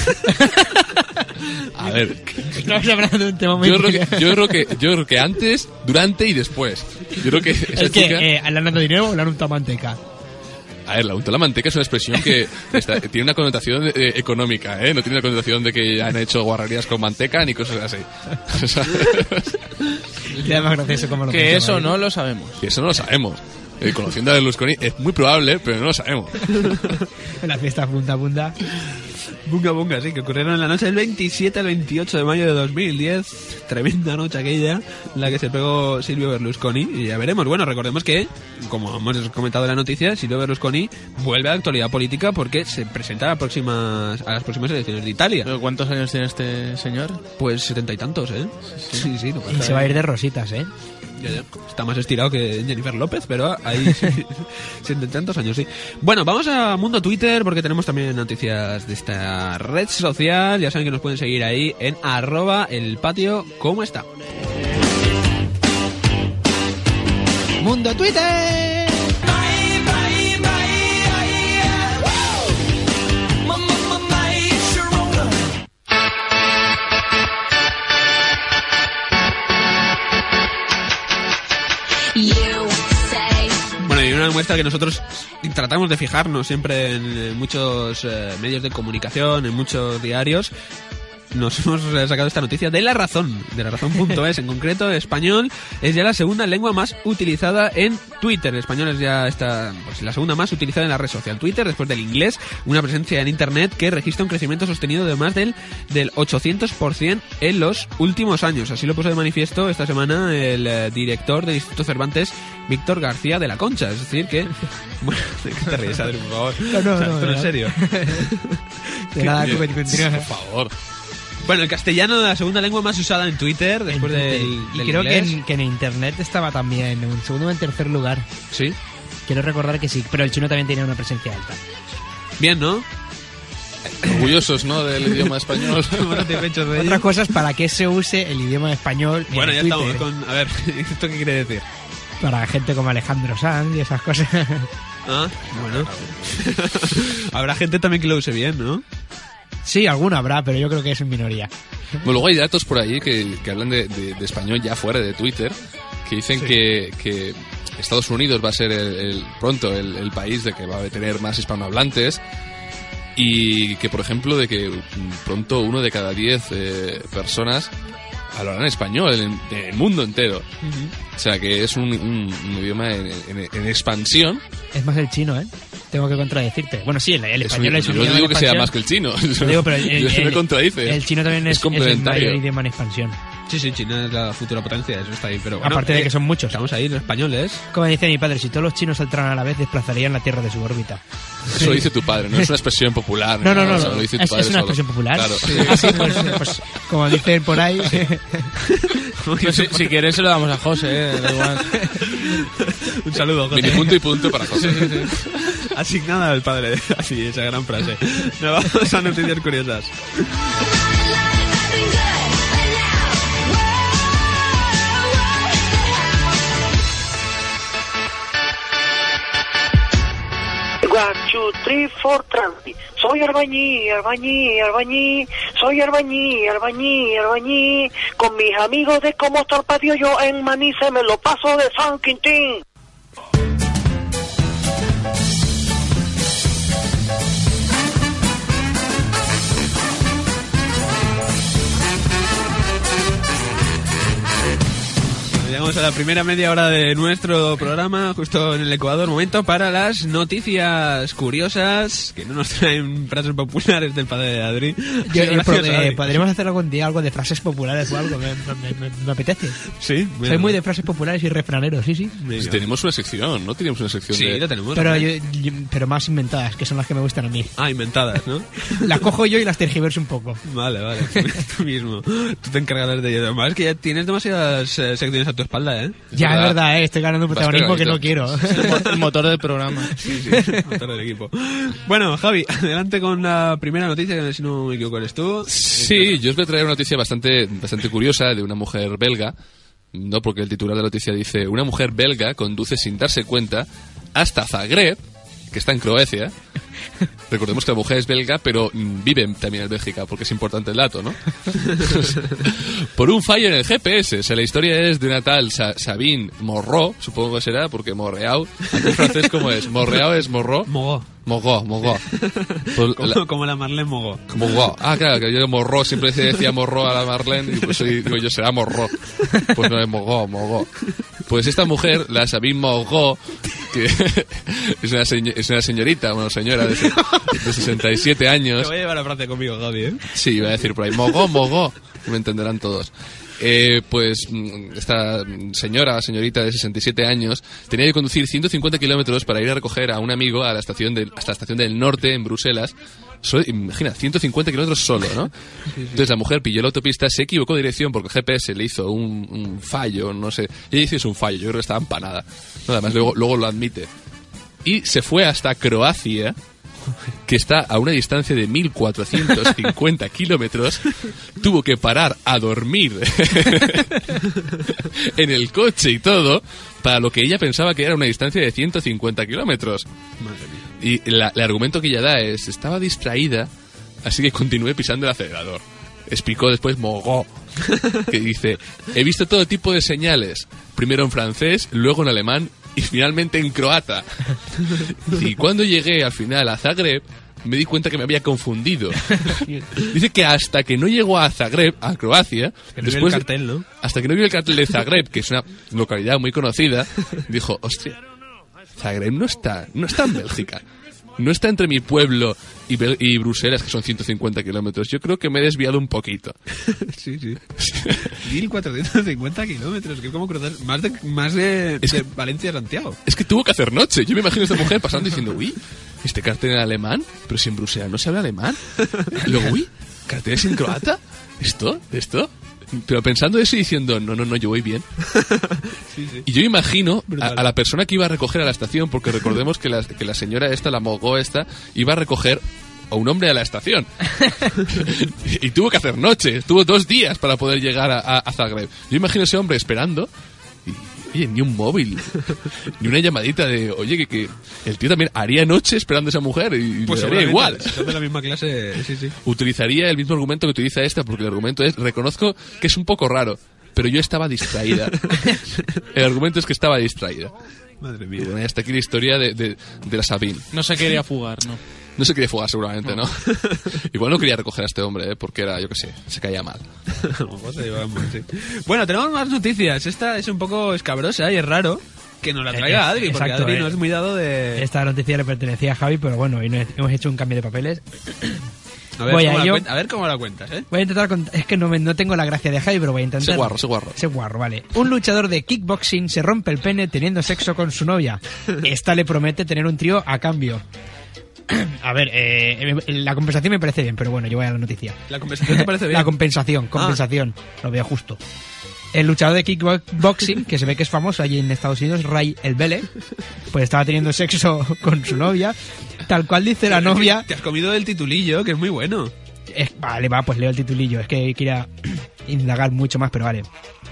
S3: A ver,
S2: Estamos hablando de un tema muy
S3: yo creo, que, yo, creo que, yo creo que antes, durante y después. Yo creo que esa
S2: Es que
S3: chica...
S2: eh, le han dado dinero o le han untado manteca.
S3: A ver, la untado la manteca es una expresión que está- tiene una connotación eh, económica, ¿eh? No tiene una connotación de que han hecho guarrerías con manteca ni cosas así. O sea,
S2: Queda más gracioso como lo
S4: Que
S2: pensaba,
S4: eso
S2: ¿eh?
S4: no lo sabemos.
S3: y eso no lo sabemos. Eh, conociendo a Berlusconi es muy probable, pero no lo sabemos.
S2: En la fiesta punta punta.
S1: Bunga Bunga, sí, que ocurrieron en la noche del veintisiete al veintiocho de mayo de dos mil diez. Tremenda noche aquella, la que se pegó Silvio Berlusconi. Y ya veremos. Bueno, recordemos que, como hemos comentado en la noticia, Silvio Berlusconi vuelve a la actualidad política porque se presenta a las próximas, a las próximas elecciones de Italia.
S4: ¿Pero cuántos años tiene este señor?
S1: Pues setenta y tantos, ¿eh? Sí, sí, no
S2: Y
S1: pasa
S2: se va a ir de rositas, ¿eh?
S1: Ya, ya. Está más estirado que Jennifer López, pero hay setenta y tantos años, sí. Bueno, vamos a Mundo Twitter porque tenemos también noticias de esta red social. Ya saben que nos pueden seguir ahí en arroba el patio. ¿Cómo está?
S2: ¡Mundo Twitter!
S1: Bueno, y una muestra que nosotros tratamos de fijarnos siempre en eh, muchos eh, medios de comunicación, en muchos diarios. Nos hemos sacado esta noticia de La Razón, de La Razón punto es. En concreto, español es ya la segunda lengua más utilizada en Twitter. El español es ya esta, pues, la segunda más utilizada en la red social Twitter, después del inglés. Una presencia en Internet que registra un crecimiento sostenido de más del, del ochocientos por ciento en los últimos años. Así lo puso de manifiesto esta semana el eh, director del Instituto Cervantes, Víctor García de la Concha. Es decir que... Bueno, ¿de qué te ríes, Adri, por favor?
S2: No, no,
S1: O sea,
S2: no,
S1: esto no
S2: no.
S1: es serio.
S2: De nada,
S3: Bien.
S2: continúa.
S3: Por favor.
S1: Bueno, el castellano, la segunda lengua más usada en Twitter después
S2: En-
S1: del,
S2: y
S1: del
S2: creo que
S1: inglés.
S2: en, que en internet estaba también en un segundo o en tercer lugar.
S1: Sí.
S2: Quiero recordar que sí, pero el chino también tenía una presencia alta.
S1: Bien, ¿no?
S3: Orgullosos, ¿no? Del idioma español.
S1: Estamos satisfechos de ello.
S2: Otra cosa es para que se use el idioma español en
S1: Bueno, ya
S2: Twitter,
S1: estamos con... A ver, ¿esto qué quiere decir?
S2: para gente como Alejandro Sanz y esas cosas.
S1: Ah, bueno. Habrá gente también que lo use bien, ¿no?
S2: Sí, alguno habrá, pero yo creo que es en minoría.
S3: Bueno, luego hay datos por ahí que, que hablan de, de- de español ya fuera de Twitter, que dicen que, que Estados Unidos va a ser el, el- pronto el, el país de que va a tener más hispanohablantes y que, por ejemplo, de que mm, pronto uno de cada diez eh, personas hablarán español en, en el mundo entero. O sea, que es un, un- un idioma en, en- en expansión.
S2: Es más el chino, ¿eh? Tengo que contradecirte. Bueno, sí, el, el
S3: Es un-
S2: español es un
S3: yo no
S2: idioma
S3: digo
S2: en
S3: que sea
S2: expansión.
S3: más que el chino.
S2: Lo digo, pero el,
S3: Yo-
S2: el-
S3: me contradice.
S2: el chino también es,
S3: Es
S2: es el
S3: complementario.
S2: mayor idioma en expansión.
S1: Sí, sí, China es la futura potencia, eso está ahí. Pero bueno,
S2: Aparte de
S1: eh,
S2: que son muchos.
S1: Estamos ahí, los españoles.
S2: Como dice mi padre, si todos los chinos saltaran a la vez, desplazarían la Tierra de su órbita.
S3: Eso dice tu padre, no es una expresión popular.
S2: No, no, no,
S3: o sea,
S2: no.
S3: lo dice tu
S2: Es,
S3: padre
S2: es una
S3: solo.
S2: expresión popular.
S3: Claro.
S2: Ah, sí, pues, pues, como dicen por ahí.
S4: Pues si, si quieres se lo damos a José, eh, da igual.
S1: Un saludo, José.
S3: Mini punto y punto para José.
S1: Asignada al padre. Así, esa gran frase. Nos vamos a noticias curiosas.
S6: One, two, three, four, tranqui. Soy albañil, albañil, albañil. Soy albañil, albañil, albañil. Con mis amigos de cómo está el patio yo en Manice me lo paso de San Quintín.
S1: Llegamos a la primera media hora de nuestro programa, justo en el Ecuador. Momento para las noticias curiosas, que no nos traen frases populares del padre de Adri.
S2: Yo,
S1: Sí,
S2: yo,
S1: gracias,
S2: pro- eh,
S1: Adri.
S2: podríamos hacer algún día algo de frases populares o algo, me, me- me- me apetece.
S1: Sí,
S2: Soy muy de frases populares y refraneros, sí, sí.
S1: Venga.
S3: Pues tenemos una sección, ¿no? Teníamos una sección
S1: Sí,
S3: de...
S1: lo tenemos.
S2: Pero,
S1: hombre.
S2: yo- yo- pero más inventadas, que son las que me gustan a mí.
S1: Ah, inventadas, ¿no?
S2: Las cojo yo y las tergiverso un poco.
S1: Vale, vale. Tú mismo. Tú te encargarás de ello. Además, es que ya tienes demasiadas eh, secciones a tu espalda, ¿eh?
S2: Ya, es verdad, eh, estoy ganando un
S3: Vas
S2: protagonismo que
S3: pegadito.
S2: no quiero.
S4: El motor del programa.
S1: Sí, sí, motor del equipo. Bueno, Javi, adelante con la primera noticia, que si no me equivoco eres tú.
S3: Sí, yo os voy a traer una noticia bastante, bastante curiosa de una mujer belga, no porque el titular de la noticia dice una mujer belga conduce sin darse cuenta hasta Zagreb, que está en Croacia. Recordemos que la mujer es belga, pero mm, vive también en Bélgica, porque es importante el dato, ¿no? Por un fallo en el G P S. O sea, la historia es de una tal Sa- Sabine Morro, supongo que será, porque Morreau, aquí en francés, ¿cómo es? Morreau es Morro.
S1: Mogó.
S3: Mogó, Mogó. Pues
S1: Como
S3: la-
S1: como la Marlene Mogó.
S3: Mogó. Ah, claro, que yo Morro siempre se decía Morro a la Marlene y pues soy- digo yo, será Morro. Pues no es Mogó, Mogó. Pues esta mujer, la Sabine Mogó, que es una, señ- es una señorita, una señora de, se- de sesenta y siete
S1: Te
S3: años.
S1: voy a llevar a Francia conmigo, Javi, ¿eh?
S3: Sí, iba a decir por ahí, Mogó, Mogó, me entenderán todos. Eh, pues mm, esta señora, señorita de sesenta y siete años, tenía que conducir ciento cincuenta kilómetros para ir a recoger a un amigo a la estación del, hasta la estación del norte en Bruselas. Solo- imagina, ciento cincuenta kilómetros solo, ¿no? Entonces la mujer pilló la autopista, se equivocó de dirección porque el G P S le hizo un, un fallo, no sé. Ella dice es un fallo, yo creo que estaba empanada. No, además luego, luego lo admite. Y se fue hasta Croacia, que está a una distancia de mil cuatrocientos cincuenta kilómetros, tuvo que parar a dormir en el coche y todo, para lo que ella pensaba que era una distancia de ciento cincuenta kilómetros. Y la- el argumento que ella da es, estaba distraída, así que continué pisando el acelerador. Explicó después Mogó, que dice, he visto todo tipo de señales, primero en francés, luego en alemán y finalmente en croata. Y cuando llegué al final a Zagreb, me di cuenta que me había confundido. Dice que hasta que no llegó a Zagreb, a Croacia,
S1: Que no vio
S3: después
S1: el cartel, ¿no?
S3: hasta que no vio el cartel de Zagreb, que es una localidad muy conocida, dijo, hostia, Zagreb no está, no está en Bélgica. No está entre mi pueblo y, Bel- y Bruselas, que son ciento cincuenta kilómetros. Yo creo que me he desviado un poquito.
S1: Sí, sí. mil cuatrocientos cincuenta kilómetros, que es como cruzar más de, más de,
S3: Es
S1: de
S3: que-
S1: Valencia a Santiago.
S3: Es que tuvo que hacer noche. Yo me imagino a esta mujer pasando diciendo, uy, este cartel en alemán, pero si en Bruselas no se habla alemán. Y luego, uy, carteles en croata. ¿esto? ¿Esto? Pero pensando eso y diciendo, no, no, no, yo voy bien.
S1: Sí, sí.
S3: Y yo imagino a,
S1: Brutal.
S3: a la persona que iba a recoger a la estación, porque recordemos que la, que la señora esta, la mogó esta, iba a recoger a un hombre a la estación. Y tuvo que hacer noche, tuvo dos días para poder llegar a, a, a Zagreb. Yo imagino a ese hombre esperando y, oye, ni un móvil, ni una llamadita de, oye, que, que el tío también haría noche esperando a esa mujer y
S1: Pues
S3: le daría
S1: seguramente,
S3: igual.
S1: si son de la misma clase, sí, sí.
S3: Utilizaría el mismo argumento que utiliza esta, porque el argumento es, reconozco que es un poco raro, pero yo estaba distraída. El argumento es que estaba distraída.
S1: Madre
S3: Y
S1: mía.
S3: bueno, y hasta aquí la historia de, de, de la Sabine.
S4: No se quería fugar, ¿no?
S3: No se quería fugar seguramente, ¿no? Igual no quería recoger a este hombre, ¿eh? Porque era, yo qué sé, se caía mal.
S1: A lo mejor se llevaban mal, sí. Bueno, tenemos más noticias. Esta es un poco escabrosa y es raro que nos la traiga
S2: Eh,
S1: Adri, porque
S2: exacto,
S1: Adri
S2: eh.
S1: no es muy dado de...
S2: Esta noticia le pertenecía a Javi, pero bueno, hoy no he- hemos hecho un cambio de papeles.
S1: A ver,
S2: Voy
S1: cómo
S2: a
S1: la
S2: ello.
S1: cuenta- a ver cómo la cuentas, ¿eh?
S2: Voy a intentar cont- es que no, me- no tengo la gracia de Javi, pero voy a intentar.
S3: Sé guarro, sé guarro.
S2: Sé guarro, vale. Un luchador de kickboxing se rompe el pene teniendo sexo con su novia. Esta le promete tener un trío a cambio. A ver, eh, la compensación me parece bien, pero bueno, yo voy a la noticia.
S1: ¿La conversación te parece bien?
S2: La compensación, compensación. Lo veo justo. El luchador de kickboxing, que se ve que es famoso allí en Estados Unidos, Ray El Vele, pues estaba teniendo sexo con su novia. Tal cual dice la novia.
S1: Te has comido el titulillo, que es muy bueno.
S2: Es- vale, va, pues leo el titulillo. Es que quería indagar mucho más, pero vale.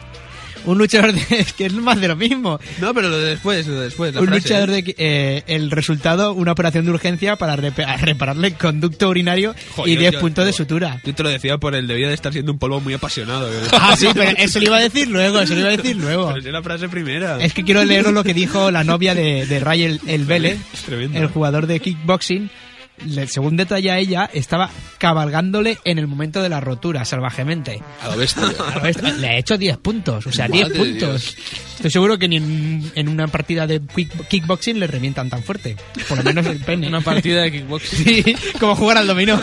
S2: Un luchador de... Es que es más de lo mismo.
S1: No, pero lo de después, lo de después. La
S2: Un
S1: frase,
S2: luchador
S1: ¿eh?
S2: de... eh, el resultado, una operación de urgencia para repe- a repararle conducto urinario
S1: Jo,
S2: y
S1: yo-
S2: diez
S1: yo-
S2: puntos de
S1: yo-
S2: sutura.
S1: Yo te lo decía por el debía de estar siendo un polvo muy apasionado.
S2: Ah, sí, pero eso lo iba a decir luego, eso lo iba a decir luego.
S1: Pero es la frase primera.
S2: Es que quiero leer lo que dijo la novia de, de Ray El, el Vele,
S1: Es tremendo.
S2: el jugador de kickboxing. Le- según detalla ella, estaba cabalgándole en el momento de la rotura, salvajemente.
S3: A la bestia.
S2: A ver, le ha hecho diez puntos, o sea,
S3: Madre
S2: diez
S3: de
S2: puntos. Estoy seguro que ni en, en una partida de kick- kickboxing le revientan tan fuerte. Por lo menos el pene.
S4: Una partida de kickboxing.
S2: Sí, como jugar al dominó.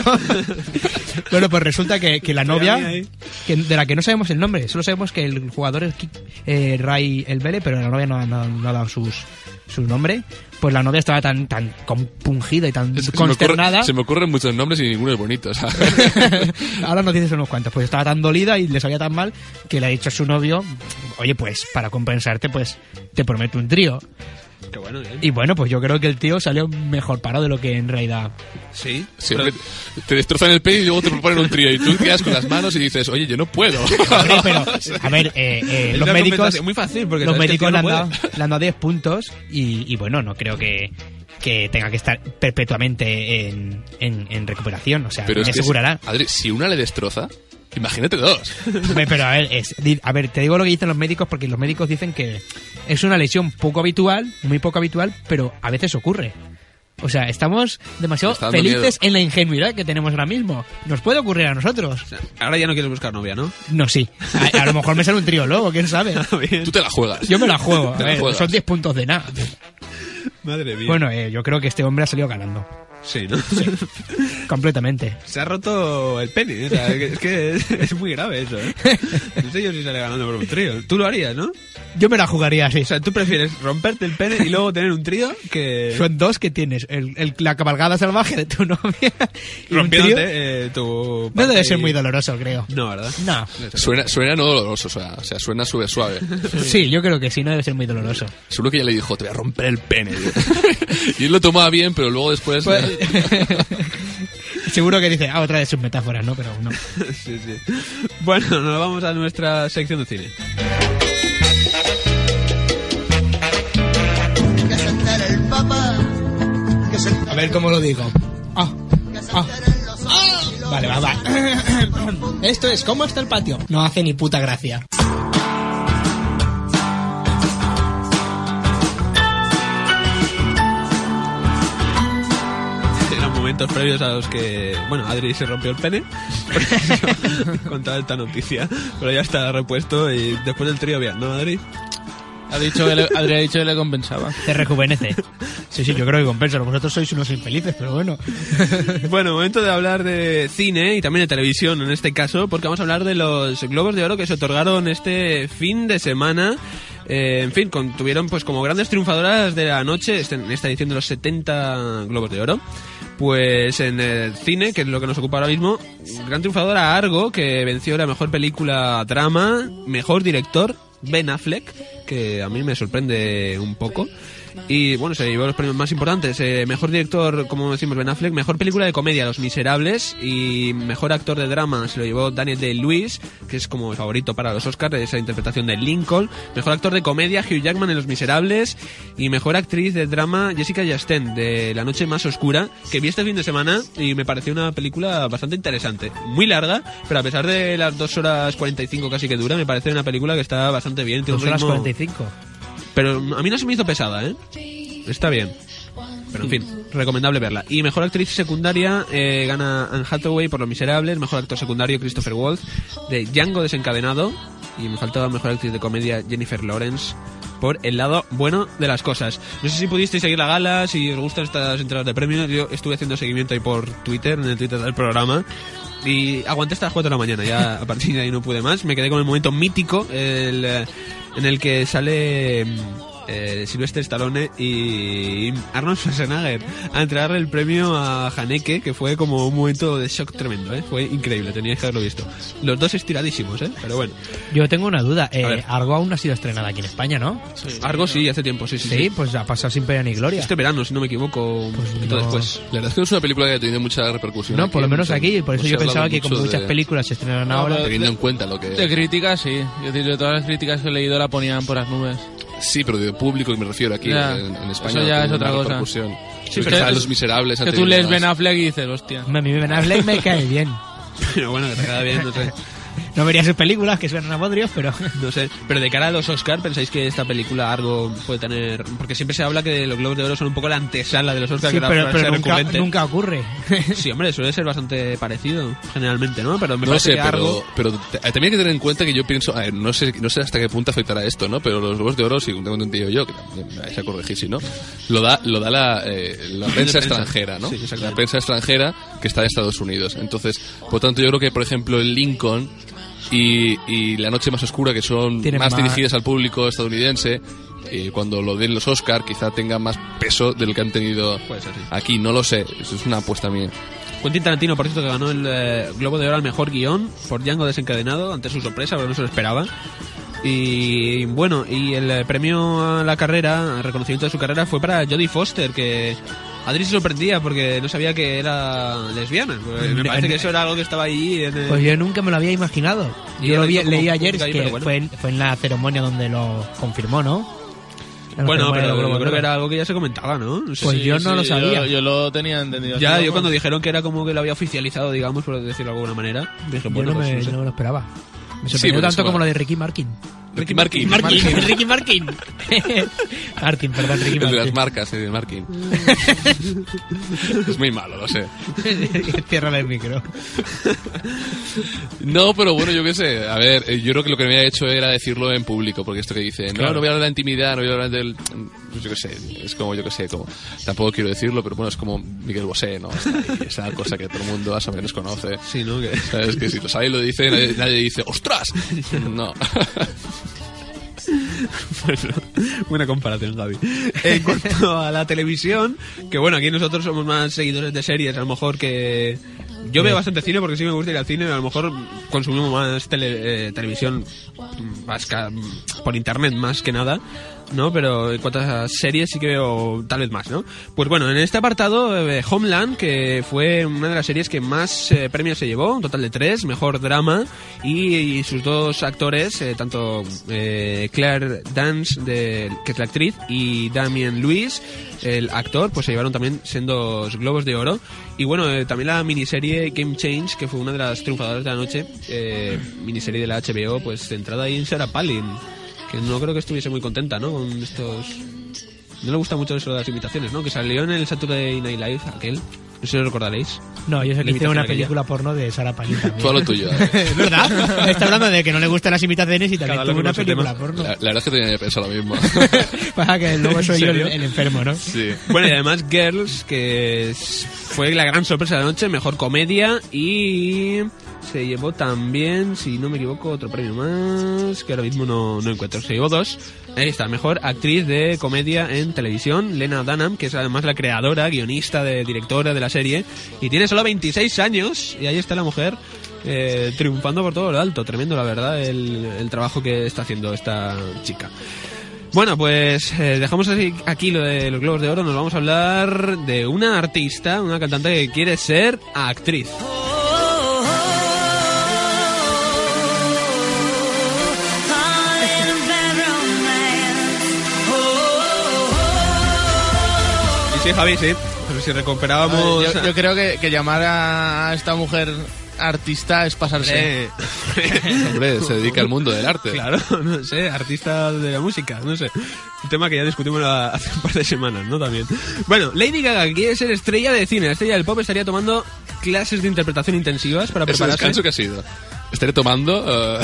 S2: Bueno, pues resulta que, que la novia,
S1: ahí.
S2: que, de la que no sabemos el nombre, solo sabemos que el jugador es Kick- eh, Ray El Vele, pero la novia no, ha- no- no ha dado sus, su nombre. Pues la novia estaba tan, tan compungida y tan
S3: Es que se, me
S2: consternada.
S3: ocurre- se me ocurren muchos nombres y ninguno es bonito, ¿sabes?
S2: Ahora nos dices unos cuantos. Pues estaba tan dolida y le sabía tan mal que le ha dicho a su novio, oye, pues para compensarte, pues te prometo un trío.
S1: Qué bueno, ¿eh?
S2: Y bueno, pues yo creo que el tío salió mejor parado de lo que en realidad.
S1: Sí.
S3: Siempre te destrozan el pene y luego te proponen un trío y tú quedas con las manos y dices, oye, yo no puedo.
S2: Joder, pero, a ver, eh, eh,
S1: Es
S2: los
S1: una
S2: médicos,
S1: compensación muy fácil porque
S2: los
S1: sabes que el
S2: médicos
S1: tío
S2: le han,
S1: no
S2: dado,
S1: puede.
S2: le han dado diez puntos y, y bueno, no creo que, que tenga que estar perpetuamente en, en, en recuperación. O sea,
S3: Pero
S2: me
S3: es que,
S2: asegurará.
S3: si, Adri, si una le destroza, imagínate dos.
S2: Hombre, pero a ver, es- di- a ver, te digo lo que dicen los médicos porque los médicos dicen que es una lesión poco habitual, muy poco habitual, pero a veces ocurre. O sea, estamos demasiado
S3: Me está dando
S2: felices
S3: miedo.
S2: en la ingenuidad que tenemos ahora mismo. Nos puede ocurrir a nosotros.
S1: O sea, ahora ya no quieres buscar novia, ¿no?
S2: No, sí. A, a lo mejor me sale un trío luego, quién sabe.
S1: Bien.
S3: Tú te la juegas.
S2: Yo me la juego. A
S3: Te la
S2: ver,
S3: juegas.
S2: son diez puntos de nada.
S1: Madre mía.
S2: Bueno, eh, yo creo que este hombre ha salido ganando.
S1: Sí, ¿no?
S2: Completamente.
S1: Se ha roto el pene, ¿eh? O sea, que- es que es, es muy grave eso, ¿eh? No sé yo si sale ganando por un trío. Tú lo harías, ¿no?
S2: Yo me la jugaría así.
S1: O sea, tú prefieres romperte el pene y luego tener un trío que...
S2: Son dos que tienes. El, el- la cabalgada salvaje de tu novia y un
S1: rompiéndote
S2: trío.
S1: eh, tu...
S2: No
S1: parte
S2: debe ser
S1: y-
S2: muy doloroso, creo.
S1: No, ¿verdad?
S2: No.
S3: Suena, suena no doloroso, o sea, o sea, suena suave, suave.
S2: Sí, yo creo que sí, no debe ser muy doloroso.
S3: Seguro que ella le dijo, te voy a romper el pene. Y él lo tomaba bien, pero luego después...
S2: Pues- Seguro que dice, ah, otra de sus metáforas, ¿no? Pero no.
S1: Sí, sí. Bueno, nos vamos a nuestra sección de cine.
S2: A ver cómo lo digo. Ah, ah, ah. Vale, va, va. Esto es ¿cómo está el patio? No hace ni puta gracia.
S1: Eran momentos previos a los que, bueno, Adri se rompió el pene contra esta noticia, pero ya está repuesto y después del trío bien, ¿no, Adri?
S4: Ha dicho que le, Adri ha dicho que le compensaba.
S2: Te rejuvenece. Sí, sí, yo creo que compensa. Vosotros sois unos infelices, pero bueno.
S1: Bueno, momento de hablar de cine y también de televisión en este caso, porque vamos a hablar de los Globos de Oro que se otorgaron este fin de semana. Eh, en fin, con- tuvieron pues como grandes triunfadoras de la noche este- en esta edición de los setenta Globos de Oro. Pues en el cine, que es lo que nos ocupa ahora mismo, gran triunfadora Argo, que venció la mejor película drama, mejor director, Ben Affleck, que a mí me sorprende un poco. Y bueno, se llevó los premios más importantes. Eh, mejor director, como decimos, Ben Affleck. Mejor película de comedia, Los Miserables. Y mejor actor de drama se lo llevó Daniel Day-Lewis, que es como el favorito para los Oscars, esa interpretación de Lincoln. Mejor actor de comedia, Hugh Jackman en Los Miserables. Y mejor actriz de drama, Jessica Chastain, de La Noche Más Oscura, que vi este fin de semana y me pareció una película bastante interesante. Muy larga, pero a pesar de las dos horas cuarenta y cinco casi que dura, me parece una película que está bastante bien. Tiene
S2: dos
S1: un
S2: horas
S1: ritmo...
S2: cuarenta y cinco.
S1: Pero a mí no se me hizo pesada, ¿eh? Está bien. Pero en fin, recomendable verla. Y mejor actriz secundaria eh, gana Anne Hathaway por Los Miserables. Mejor actor secundario Christopher Waltz de Django Desencadenado. Y me faltaba mejor actriz de comedia Jennifer Lawrence por El lado bueno de las cosas. No sé si pudisteis seguir la gala, si os gustan estas entradas de premios. Yo estuve haciendo seguimiento ahí por Twitter, en el Twitter del programa. Y aguanté hasta las cuatro de la mañana, ya a partir de ahí no pude más. Me quedé con el momento mítico el, eh, en el que sale eh, Sylvester Stallone y Arnold Schwarzenegger a entregarle el premio a Haneke, que fue como un momento de shock tremendo, ¿eh? Fue increíble, teníais que haberlo visto. Los dos estiradísimos, ¿eh? Pero bueno.
S2: Yo tengo una duda.
S1: A ver.
S2: Eh, Argo aún no ha sido estrenada aquí en España, ¿no?
S4: Sí.
S1: Argo sí, hace tiempo, sí, sí.
S2: Sí,
S1: sí.
S2: pues ha pasado sin pena ni gloria.
S1: Este verano, si no me equivoco,
S2: Pues
S1: un poquito
S2: no.
S1: después.
S3: La verdad es que no es una película que ha tenido mucha repercusión.
S2: No,
S3: aquí,
S2: por lo menos
S3: no sé,
S2: aquí. Por eso
S3: no se
S2: yo
S3: ha hablado
S2: pensaba que como
S3: mucho
S2: muchas
S3: de-
S2: películas se estrenan
S4: No,
S2: ahora...
S4: pero-
S3: Teniendo en cuenta lo que...
S4: De críticas, sí. Es decir, de todas las críticas que he leído la ponían por las nubes.
S3: Sí, pero de público, que me refiero aquí,
S4: Ya,
S3: en, en España.
S4: eso ya
S3: no
S4: es
S3: tiene
S4: otra
S3: una
S4: cosa.
S3: repercusión.
S4: Sí,
S3: Sí,
S4: pero
S3: pero
S4: es-
S3: Los Miserables... ha
S4: Que tú
S3: tenido
S4: lees
S3: más.
S4: Ben Affleck y dices, hostia.
S2: A mí Ben Affleck me cae bien.
S1: Pero bueno, que te queda bien, no sé.
S2: No vería sus películas, que suenan a bodrios, pero...
S1: No sé, pero de cara a los Oscar, ¿pensáis que esta película algo puede tener...? Porque siempre se habla que los Globos de Oro son un poco la antesala de los Oscar,
S2: Sí,
S1: que era
S2: pero,
S1: para
S2: pero
S1: ser
S2: nunca,
S1: recurrente.
S2: nunca ocurre.
S1: Sí, hombre, suele ser bastante parecido, generalmente, ¿no? Pero me
S3: No
S1: parece
S3: sé,
S1: que
S3: pero,
S1: Argo...
S3: pero te- también hay que tener en cuenta que yo pienso, a ver, no sé, no sé hasta qué punto afectará esto, ¿no? Pero los Globos de Oro, si tengo entendido yo, que me vais a corregir si no, lo da, lo da la, eh, la prensa
S1: prensa.
S3: extranjera, ¿no?
S1: Sí, exactamente.
S3: La prensa extranjera que está en Estados Unidos. Entonces, por tanto, yo creo que, por ejemplo, el Lincoln y, y La Noche Más Oscura, que son
S2: Tienen
S3: más,
S2: más-
S3: dirigidas al público estadounidense, eh, cuando lo den los Oscar, quizá tenga más peso del que han tenido
S1: Puede ser, sí.
S3: aquí. No lo sé, eso es una apuesta mía.
S1: Quentin Tarantino, por cierto, que ganó el eh, Globo de Oro al mejor guión por Django Desencadenado, ante su sorpresa, pero no se lo esperaba. Y bueno, y el eh, premio a la carrera, al reconocimiento de su carrera, fue para Jodie Foster, que Adri se sorprendía porque no sabía que era lesbiana. Pues me parece que eso era algo que estaba ahí en el...
S2: Pues yo nunca me lo había imaginado.
S1: Y
S2: Yo
S1: él
S2: lo
S1: lo
S2: vi,
S1: hizo como
S2: leí ayer
S1: público ahí,
S2: que
S1: pero bueno.
S2: fue, en, fue en la ceremonia donde lo confirmó, ¿no? En la
S1: Bueno,
S2: ceremonia de
S1: pero
S2: los Globos
S1: yo
S2: de
S1: creo que
S2: Oro.
S1: era algo que ya se comentaba, ¿no? No sé.
S2: Pues yo no lo sabía.
S4: Yo, yo lo tenía entendido.
S1: Ya,
S4: así,
S1: yo
S4: vamos.
S1: cuando dijeron que era como que lo había oficializado, digamos, por decirlo de alguna manera, dije,
S2: Yo
S1: bueno,
S2: no,
S1: pues
S2: me,
S1: no sé.
S2: no me lo esperaba. Me
S3: Sí,
S2: sorprendió
S3: porque
S2: tanto
S3: es
S2: como
S3: igual.
S2: lo de Ricky Martin.
S3: Ricky Martin.
S2: Martin, Ricky Martin. Martin, perdón, Ricky
S3: El de las
S2: Martin.
S3: marcas, el de Marking. Es muy malo, lo sé.
S2: Cierra el micro.
S3: No, pero bueno, yo qué sé. A ver, eh, yo creo que lo que me había hecho era decirlo en público, porque esto que dice, no,
S1: Claro.
S3: no voy a hablar de la intimidad, no voy a hablar del... Pues yo qué sé, es como, yo qué sé, como... Tampoco quiero decirlo, pero bueno, es como Miguel Bosé, ¿no? Está ahí, esa cosa que todo el mundo más o menos conoce.
S1: Sí, ¿no? Que...
S3: ¿Sabes? Que si lo sabe y lo dice, nadie, nadie dice, ¡ostras! No.
S1: Bueno, buena comparación, Javi. En cuanto a la televisión, que bueno, aquí nosotros somos más seguidores de series, a lo mejor que... Yo veo bastante cine porque sí me gusta ir al cine, a lo mejor consumimos más tele- eh, televisión más ca- por internet más que nada, ¿no? Pero en cuanto a series sí que veo tal vez más, ¿no? Pues bueno, en este apartado, eh, Homeland, que fue una de las series que más eh, premios se llevó, un total de tres, mejor drama, y, y sus dos actores, eh, tanto eh, Claire Dance, de, que es la actriz, y Damien Lewis, el actor, pues se llevaron también sendos Globos de Oro. Y bueno, eh, también la miniserie Game Change, que fue una de las triunfadoras de la noche, eh, miniserie de la H B O, pues centrada ahí en Sarah Palin, que no creo que estuviese muy contenta, ¿no? Con estos... No le gusta mucho eso de las imitaciones, ¿no? Que salió en el Saturday Night Live, aquel. No sé si lo recordaréis.
S2: No, yo sé que
S1: La
S2: hice una
S1: imitación
S2: película porno de Sarah Palin también.
S3: Todo lo tuyo. ¿eh?
S2: Es verdad. Está hablando de que no le gustan las imitaciones y también
S1: Cada
S2: tuve
S1: loco
S2: una
S1: con su
S2: película
S1: tema.
S2: porno.
S3: La, la verdad es que tenía pensado lo mismo.
S2: Pasa que luego soy yo el,
S1: serio?
S2: el enfermo, ¿no?
S3: Sí.
S1: Bueno, y además Girls, que es- fue la gran sorpresa de la noche, mejor comedia, y se llevó también, si no me equivoco, otro premio más, que ahora mismo no, no encuentro. Se llevó dos. Ahí está, mejor actriz de comedia en televisión, Lena Dunham, que es además la creadora, guionista, de, directora de la serie, y tiene solo veintiséis años, y ahí está la mujer eh, triunfando por todo lo alto. Tremendo, la verdad, el, el trabajo que está haciendo esta chica. Bueno, pues eh, dejamos así aquí lo de los Globos de Oro. Nos vamos a hablar de una artista, una cantante que quiere ser actriz. Y sí, Javi, sí. Pero si recuperábamos...
S4: Yo, yo creo que, que llamar a esta mujer artista es pasarse.
S1: Eh,
S3: Hombre, se dedica al mundo del arte.
S1: Claro, no sé, artista de la música, no sé. Un tema que ya discutimos hace un par de semanas, ¿no? También. Bueno, Lady Gaga quiere ser estrella de cine. La estrella del pop estaría tomando clases de interpretación intensivas para
S3: ¿Ese
S1: prepararse.
S3: descanso que ha sido? Estaré tomando... Uh,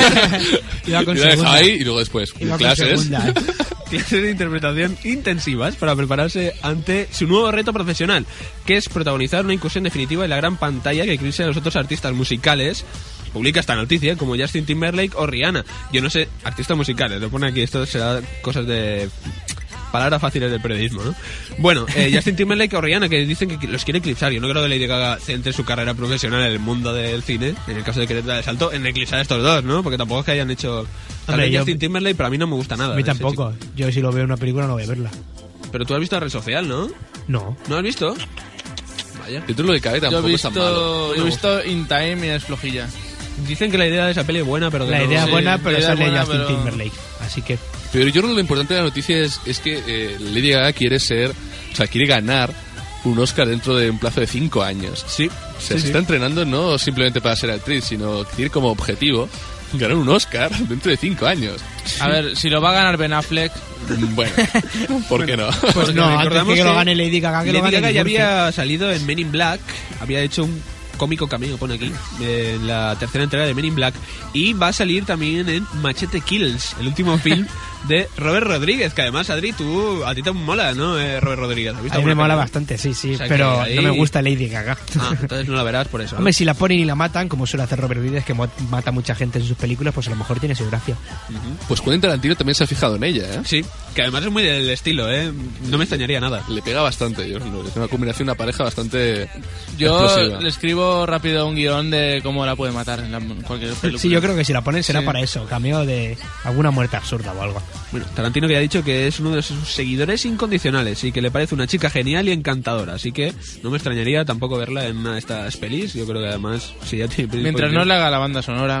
S2: Iba con
S3: y la dejo
S2: segunda.
S3: ahí y luego después
S2: Iba con
S3: clases.
S2: segunda.
S1: Clases de interpretación intensivas para prepararse ante su nuevo reto profesional, que es protagonizar una incursión definitiva en la gran pantalla que eclipse a los otros artistas musicales. Publica esta noticia, como Justin Timberlake o Rihanna. Yo no sé, artistas musicales, lo pone aquí, esto será cosas de... palabras fáciles del periodismo, ¿no? Bueno, eh, Justin Timberlake o Rihanna, que dicen que los quiere eclipsar. Yo no creo que Lady Gaga centre su carrera profesional en el mundo del cine, en el caso de querer dar el salto, en eclipsar a estos dos, ¿no? Porque tampoco es que hayan hecho... Tal
S2: Hombre,
S1: vez
S2: yo-
S1: Justin Timberlake, pero a mí no me gusta nada.
S2: A mí
S1: de ese
S2: tampoco.
S1: chico.
S2: Yo si lo veo en una película no voy a verla.
S1: Pero tú has visto la red social, ¿no?
S2: No.
S1: ¿No has visto? Vaya.
S3: Dentro de lo que cabe
S4: Yo he
S3: tampoco es tan malo.
S4: visto, yo he visto In Time y es flojilla.
S1: Dicen que la idea de esa peli es buena, pero que
S2: La
S1: no-
S2: idea es
S4: sí,
S2: buena,
S4: la
S2: pero
S4: idea es
S2: sale
S4: buena,
S2: Justin
S4: pero-
S2: Timberlake. Así que...
S3: Pero yo creo que lo importante de la noticia es, es que eh, Lady Gaga quiere ser... O sea, quiere ganar un Oscar dentro de un plazo de cinco años.
S1: Sí.
S3: O sea,
S1: sí,
S3: se
S1: sí.
S3: está entrenando no simplemente para ser actriz, sino tiene como objetivo ganar un Oscar dentro de cinco años.
S4: A ver, si lo va a ganar Ben Affleck,
S3: Bueno, ¿por qué no?
S2: Pues
S1: Porque
S2: no, antes
S1: recordamos
S2: que, que lo
S1: que
S2: gane Lady Gaga, que
S1: Lady
S2: lo gane
S1: Gaga ya
S2: Eddie Murphy.
S1: había salido en Men in Black, había hecho un cómico cameo, pone aquí, en la tercera entrega de Men in Black, y va a salir también en Machete Kills, el último film de Robert Rodríguez, que además, Adri, tú, a ti te mola, ¿no? Eh, Robert Rodríguez. ¿Has visto
S2: A mí me
S1: alguna
S2: mola
S1: película?
S2: bastante, sí, sí,
S1: O sea,
S2: pero
S1: que ahí-
S2: no me gusta Lady Gaga.
S1: Ah, entonces no la verás por eso, ¿no?
S2: Hombre, si la ponen y la matan, como suele hacer Robert Rodríguez, que mo- mata a mucha gente en sus películas, pues a lo mejor tiene su gracia.
S3: Pues Quentin Tarantino también se ha fijado en ella, ¿eh?
S1: Sí, que además es muy del estilo, ¿eh? No me extrañaría nada.
S3: Le pega bastante. Yo, no, es una combinación, una pareja bastante
S4: yo
S3: explosiva.
S4: le escribo rápido un guión de cómo la puede matar en, la, en cualquier película.
S2: Sí, yo creo que si la ponen será
S4: Sí.
S2: para eso, cameo de alguna muerte absurda o algo.
S1: Bueno, Tarantino que ha dicho que es uno de sus seguidores incondicionales y que le parece una chica genial y encantadora, así que no me extrañaría tampoco verla en una de estas pelis. Yo creo que además, si ya tiene
S4: Mientras no le haga la banda sonora.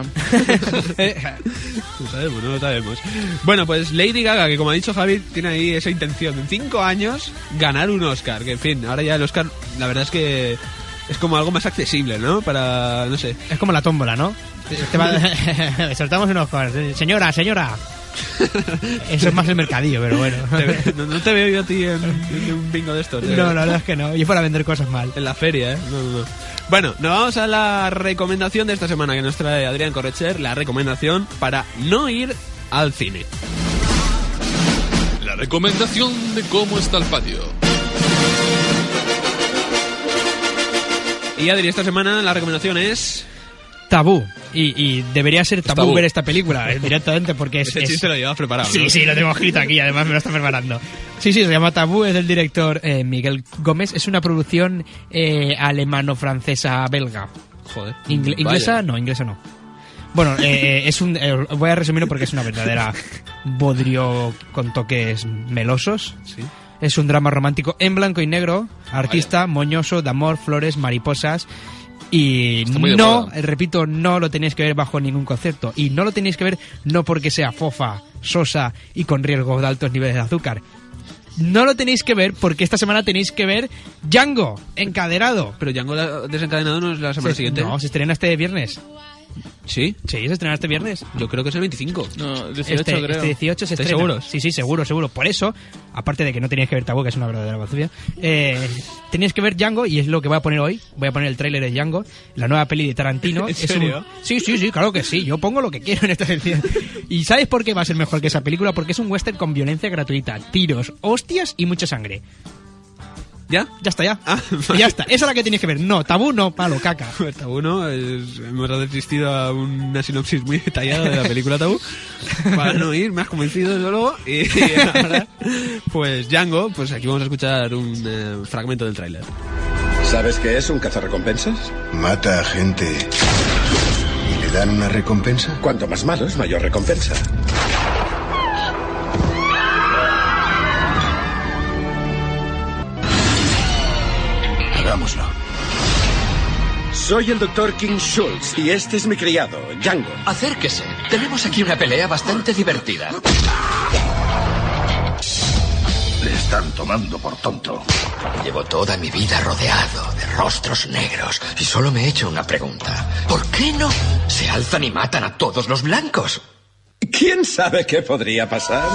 S1: Lo sabemos, no lo sabemos. Bueno, pues Lady Gaga, que como ha dicho Javi, tiene ahí esa intención de en cinco años ganar un Oscar. Que en fin, ahora ya el Oscar, la verdad es que es como algo más accesible, ¿no? Para, no sé.
S2: Es como la tómbola, ¿no? Te va- Soltamos unos cosas. Señora, señora. Eso es más el mercadillo, pero bueno.
S1: Te ve- no, no te veo yo a ti en, en un bingo de estos. de-
S2: No, la verdad es que no. Yo para vender cosas mal.
S1: En la feria, ¿eh? No, no, no. Bueno, nos vamos a la recomendación de esta semana que nos trae Adrián Correcher. La recomendación para no ir al cine.
S3: La recomendación de cómo está el patio.
S1: Y Adri, esta semana la recomendación es...
S2: Tabú. Y, y debería ser tabú,
S3: tabú.
S2: ver esta película, eh, directamente, porque es...
S1: Ese
S2: es-
S1: chiste lo llevas preparado,
S2: Sí,
S1: ¿no?
S2: sí, lo tengo escrito aquí, además me lo está preparando. Sí, sí, se llama Tabú, es del director eh, Miguel Gómez. Es una producción eh, alemano-francesa-belga.
S1: Joder.
S2: Ingle-
S3: Vaya.
S2: ¿Inglesa? No, inglesa no. Bueno, eh, es un, eh, voy a resumirlo porque es una verdadera bodrio con toques melosos.
S1: Sí.
S2: Es un drama romántico en blanco y negro, artista, moñoso, de amor, flores, mariposas. Y
S3: Está muy de
S2: no,
S3: moda.
S2: eh, repito, no lo tenéis que ver bajo ningún concepto. Y no lo tenéis que ver no porque sea fofa, sosa y con riesgo de altos niveles de azúcar. No lo tenéis que ver porque esta semana tenéis que ver Django, encadenado.
S1: Pero Django la- desencadenado no es la semana
S2: Se-
S1: siguiente.
S2: No, se estrena este viernes.
S1: ¿Sí?
S2: Sí, se estrena este viernes.
S1: Yo creo que es el veinticinco.
S4: No, dieciocho
S2: este,
S4: creo.
S2: este dieciocho se
S1: ¿Estáis
S2: estrena.
S1: seguros?
S2: Sí, sí, seguro, seguro. Por eso, aparte de que no teníais que ver Tabú, que es una verdadera bazofia, eh, teníais que ver Django, y es lo que voy a poner hoy. Voy a poner el tráiler de Django, la nueva peli de Tarantino.
S1: ¿En
S2: Es
S1: serio?
S2: un- Sí, sí, sí, claro que sí. Yo pongo lo que quiero en esta sección. ¿Y sabes por qué va a ser mejor que esa película? Porque es un western con violencia gratuita, tiros, hostias y mucha sangre. Ya, ya está, ya.
S1: Ah,
S2: Y ya está. Esa es la que tienes que ver. No, tabú no, palo, caca.
S1: Pues Tabú no, es- hemos resistido a una sinopsis muy detallada de la película Tabú para no ir, me has convencido desde luego. Y, y ahora, pues Django, pues aquí vamos a escuchar un eh, fragmento del tráiler.
S7: ¿Sabes qué es un cazarrecompensas?
S8: Mata a gente y le dan una recompensa.
S7: Cuanto más malos, mayor recompensa.
S8: Hagámoslo.
S7: Soy el doctor King Schultz y este es mi criado, Django.
S9: Acérquese. Tenemos aquí una pelea bastante divertida.
S8: Le están tomando por tonto.
S9: Llevo toda mi vida rodeado de rostros negros y solo me he hecho una pregunta. ¿Por qué no se alzan y matan a todos los blancos?
S7: ¿Quién sabe qué podría pasar?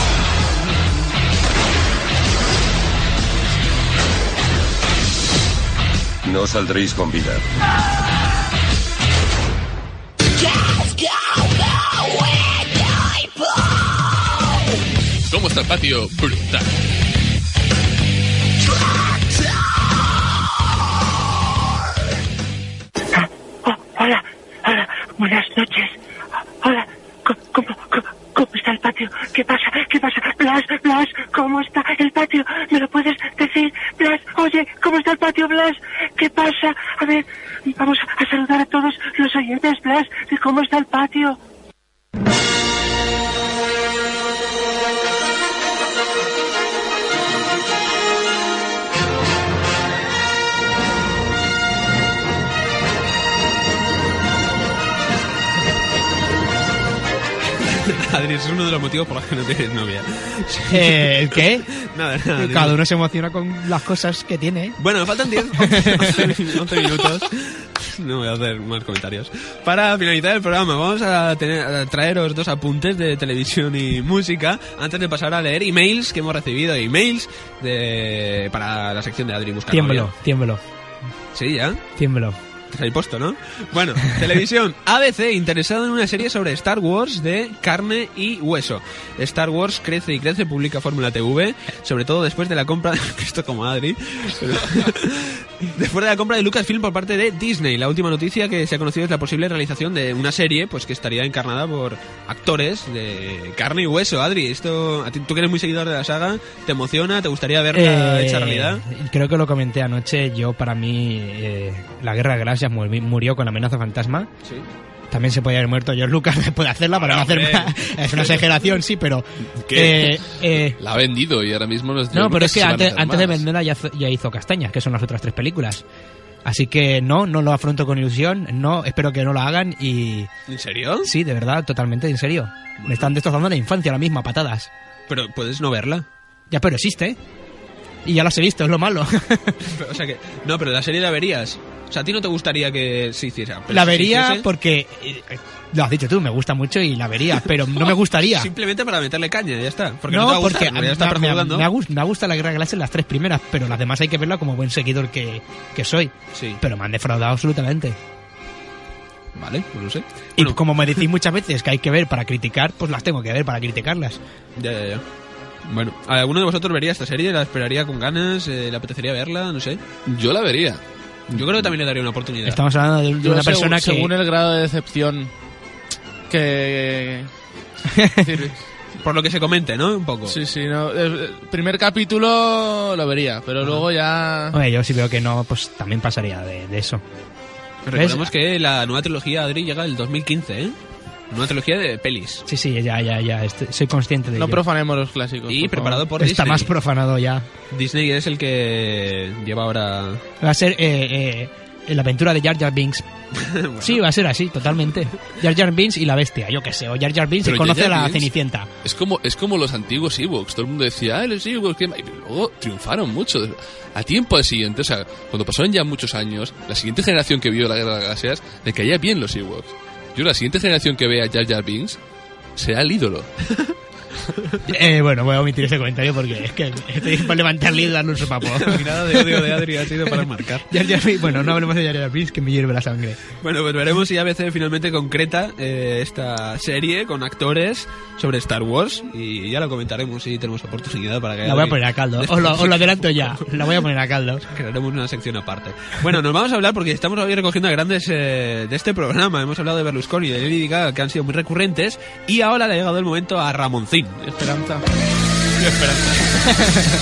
S7: No saldréis con vida.
S3: ¿Cómo está el patio? Brutal.
S6: Oh, hola, hola, buenas noches. Hola, ¿cómo, cómo, cómo, cómo está el patio? ¿Qué pasa? ¿Qué pasa? Blas, Blas, ¿cómo está el patio? ¿Me lo puedes decir? Blas, oye, ¿cómo está el patio, Blas? ¿Qué pasa? A ver, vamos a saludar a todos los oyentes, Blas, de cómo está el patio.
S1: Adri, ese es uno de los motivos por los que no tienes novia.
S2: Eh, ¿El qué?
S1: Nada, nada.
S2: Cada uno se emociona con las cosas que tiene.
S1: Bueno, me faltan diez, once minutos. No voy a hacer más comentarios. Para finalizar el programa, vamos a, tener, a traeros dos apuntes de televisión y música antes de pasar a leer emails que hemos recibido. Emails de para la sección de Adri Busca
S2: Tiémbelo,
S1: Novia.
S2: tiémbelo,
S1: Sí, ya.
S2: tiémbelo.
S1: Te has puesto, ¿no? Bueno, televisión. A B C, interesado en una serie sobre Star Wars de carne y hueso. Star Wars crece y crece, publica Fórmula T V, sobre todo después de la compra... Esto como Adri. Pero- después de la compra de Lucasfilm por parte de Disney. La última noticia que se ha conocido es la posible realización de una serie pues que estaría encarnada por actores de carne y hueso. Adri, esto, a ti- tú que eres muy seguidor de la saga, ¿te emociona? ¿Te gustaría verla
S2: Eh,
S1: hecha realidad?
S2: Creo que lo comenté anoche. Yo, para mí, eh, la Guerra de Galaxias mu- murió con la amenaza fantasma.
S1: Sí.
S2: También se podía haber muerto George Lucas, puede hacerla para no hacer
S1: hombre.
S2: más. Es una exageración, sí, pero...
S3: ¿Qué?
S2: eh, eh,
S3: La ha vendido y ahora mismo nos
S2: no, pero es que
S3: se van a
S2: antes,
S3: hacer
S2: antes de
S3: más.
S2: venderla ya, ya hizo Castañas, que son las otras tres películas. Así que no, no lo afronto con ilusión, no, espero que no lo hagan y...
S1: ¿En serio?
S2: Sí, de verdad, totalmente, en serio. Me están destrozando la infancia ahora mismo, a patadas.
S1: Pero puedes no verla.
S2: Ya, pero existe. Y ya las he visto, es lo malo.
S1: Pero, o sea que, no, pero la serie la verías. O sea, a ti no te gustaría que se hiciera. Pero
S2: La
S1: si se
S2: vería
S1: hiciese,
S2: porque... eh, lo has dicho tú, me gusta mucho y la vería, pero no me gustaría.
S1: Simplemente para meterle caña, ya está. Porque no,
S2: No,
S1: te va a
S2: porque
S1: gustar, ya está
S2: me, me,
S1: prejuzgando.
S2: me ha gust- me ha gustado la Guerra de Galaxias en las tres primeras, pero las demás hay que verla como buen seguidor que, que soy.
S1: Sí,
S2: Pero me han defraudado absolutamente.
S1: vale, pues no sé.
S2: Y
S1: Bueno,
S2: como me decís muchas veces que hay que ver para criticar, pues las tengo que ver para criticarlas.
S1: ya, ya, ya. Bueno, ¿alguno de vosotros vería esta serie? ¿La esperaría con ganas? Eh, ¿Le apetecería verla? No sé.
S3: Yo la vería.
S1: Yo creo que también le daría una oportunidad.
S2: Estamos hablando de, de
S4: Yo
S2: una
S4: segu-
S2: persona que...
S4: según el grado de decepción que... es decir,
S1: Por lo que se comente, ¿no? Un poco.
S4: sí, sí, no. El el primer capítulo lo vería, pero luego ya...
S2: Hombre, yo si veo que no, pues también pasaría de, de eso.
S1: Recordemos que la nueva trilogía Adri llega el dos mil quince, ¿eh? Nueva trilogía de pelis.
S2: Sí, sí, ya, ya, ya, estoy- soy consciente de
S4: No
S2: ello.
S4: profanemos los clásicos.
S1: Y
S4: por
S1: preparado
S4: favor.
S1: por
S2: Está
S1: Disney.
S2: más profanado ya.
S1: Disney es el que lleva ahora...
S2: Va a ser eh, eh, la aventura de Jar Jar Binks.
S1: Bueno,
S2: Sí, va a ser así, totalmente. Jar Jar Binks y la bestia, yo qué sé. O Jar Jar Binks y
S3: Pero
S2: conoce
S3: Jar Jar
S2: a la
S3: Binks-
S2: Cenicienta.
S3: Es como, es como los antiguos Ewoks. Todo el mundo decía, ah, los Ewoks, qué ma-". Y luego triunfaron mucho. A tiempo al siguiente, o sea, cuando pasaron ya muchos años, la siguiente generación que vio la Guerra de las Galaxias le caía bien los Ewoks. Yo, la siguiente generación que vea a Jar Jar Binks será el ídolo.
S2: Eh, bueno, voy a omitir ese comentario porque es que estoy por levantarle y darle un sopapo.
S1: La mirada de odio de Adri ha sido para marcar.
S2: Jar Jar Binks- bueno, no hablemos de Jar Jar Binks, que me hierve la sangre.
S1: Bueno, pues veremos si A B C finalmente concreta eh, esta serie con actores sobre Star Wars y ya lo comentaremos si tenemos oportunidad para que...
S2: La voy a poner a caldo. Os lo, os lo adelanto ya. La voy a poner a caldo.
S1: Crearemos una sección aparte. Bueno, nos vamos a hablar porque estamos hoy recogiendo a grandes eh, de este programa. Hemos hablado de Berlusconi y de Lady Gaga, que han sido muy recurrentes, y ahora le ha llegado el momento a Ramoncín. Esperanza. Esperanza.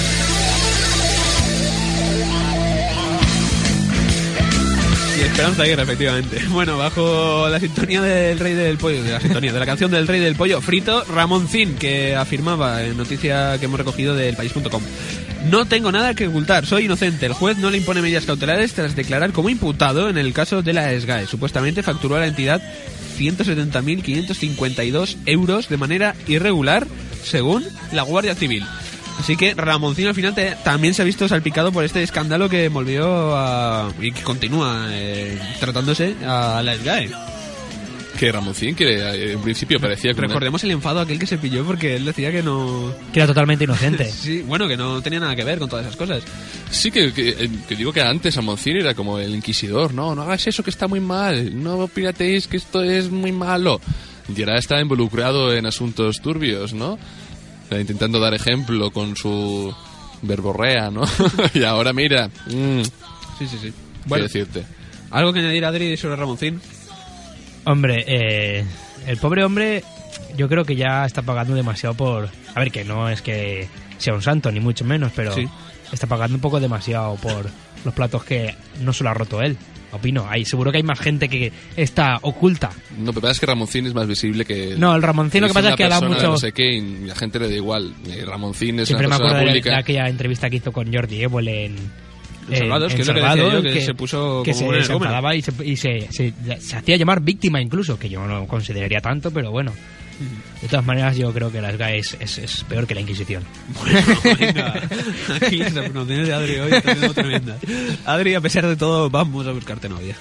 S1: Y Esperanza Aguirre, efectivamente. Bueno, bajo la sintonía del Rey del Pollo, de la sintonía de la canción del Rey del Pollo frito, Ramoncín, que afirmaba en noticia que hemos recogido del país punto com: no tengo nada que ocultar, soy inocente. El juez no le impone medidas cautelares tras declarar como imputado en el caso de la SGAE. Supuestamente facturó a la entidad ciento setenta mil quinientos cincuenta y dos euros de manera irregular, según la Guardia Civil. Así que Ramoncín al final te, también se ha visto salpicado por este escándalo que volvió a... y que continúa eh, tratándose a la SGAE.
S3: Que Ramoncín, que eh, en principio parecía... Como
S1: Recordemos una... el enfado aquel que se pilló porque él decía que no...
S2: Que era totalmente inocente.
S1: Sí, bueno, que no tenía nada que ver con todas esas cosas.
S3: Sí, que, que, que digo que antes Ramoncín era como el inquisidor. No, no hagas eso que está muy mal. No pirateéis que esto es muy malo. Y ahora está involucrado en asuntos turbios, ¿no? Intentando dar ejemplo con su verborrea, ¿no? Y ahora mira. Mmm,
S1: sí, sí, sí.
S3: Bueno, ¿qué decirte?
S1: ¿Algo que añadir, Adri, sobre Ramoncín?
S2: Hombre, eh, el pobre hombre yo creo que ya está pagando demasiado por... A ver, que no es que sea un santo, ni mucho menos, pero sí. Está pagando un poco demasiado por los platos que no se lo ha roto él. Opino, hay, seguro que hay más gente que está oculta.
S3: No, pero es que Ramoncín es más visible que...
S2: No, el Ramoncín lo que pasa es que ha dado mucho...
S3: No sé qué, y la gente le da igual. Ramoncín es
S2: Siempre
S3: una persona
S2: me acuerdo
S3: pública.
S2: de, de aquella entrevista que hizo con Jordi Évole en...
S1: En Salvados, en, que es lo que decía yo, que, que se puso
S2: que
S1: como
S2: se,
S1: un
S2: se enfadaba y, se, y se, se, se hacía llamar víctima incluso, que yo no consideraría tanto, pero bueno. De todas maneras, yo creo que la SGAE es, es, es peor que la Inquisición.
S1: Bueno, venga. Aquí las afirmaciones de Adri hoy están siendo tremendas. Adri, a pesar de todo, vamos a buscarte novia.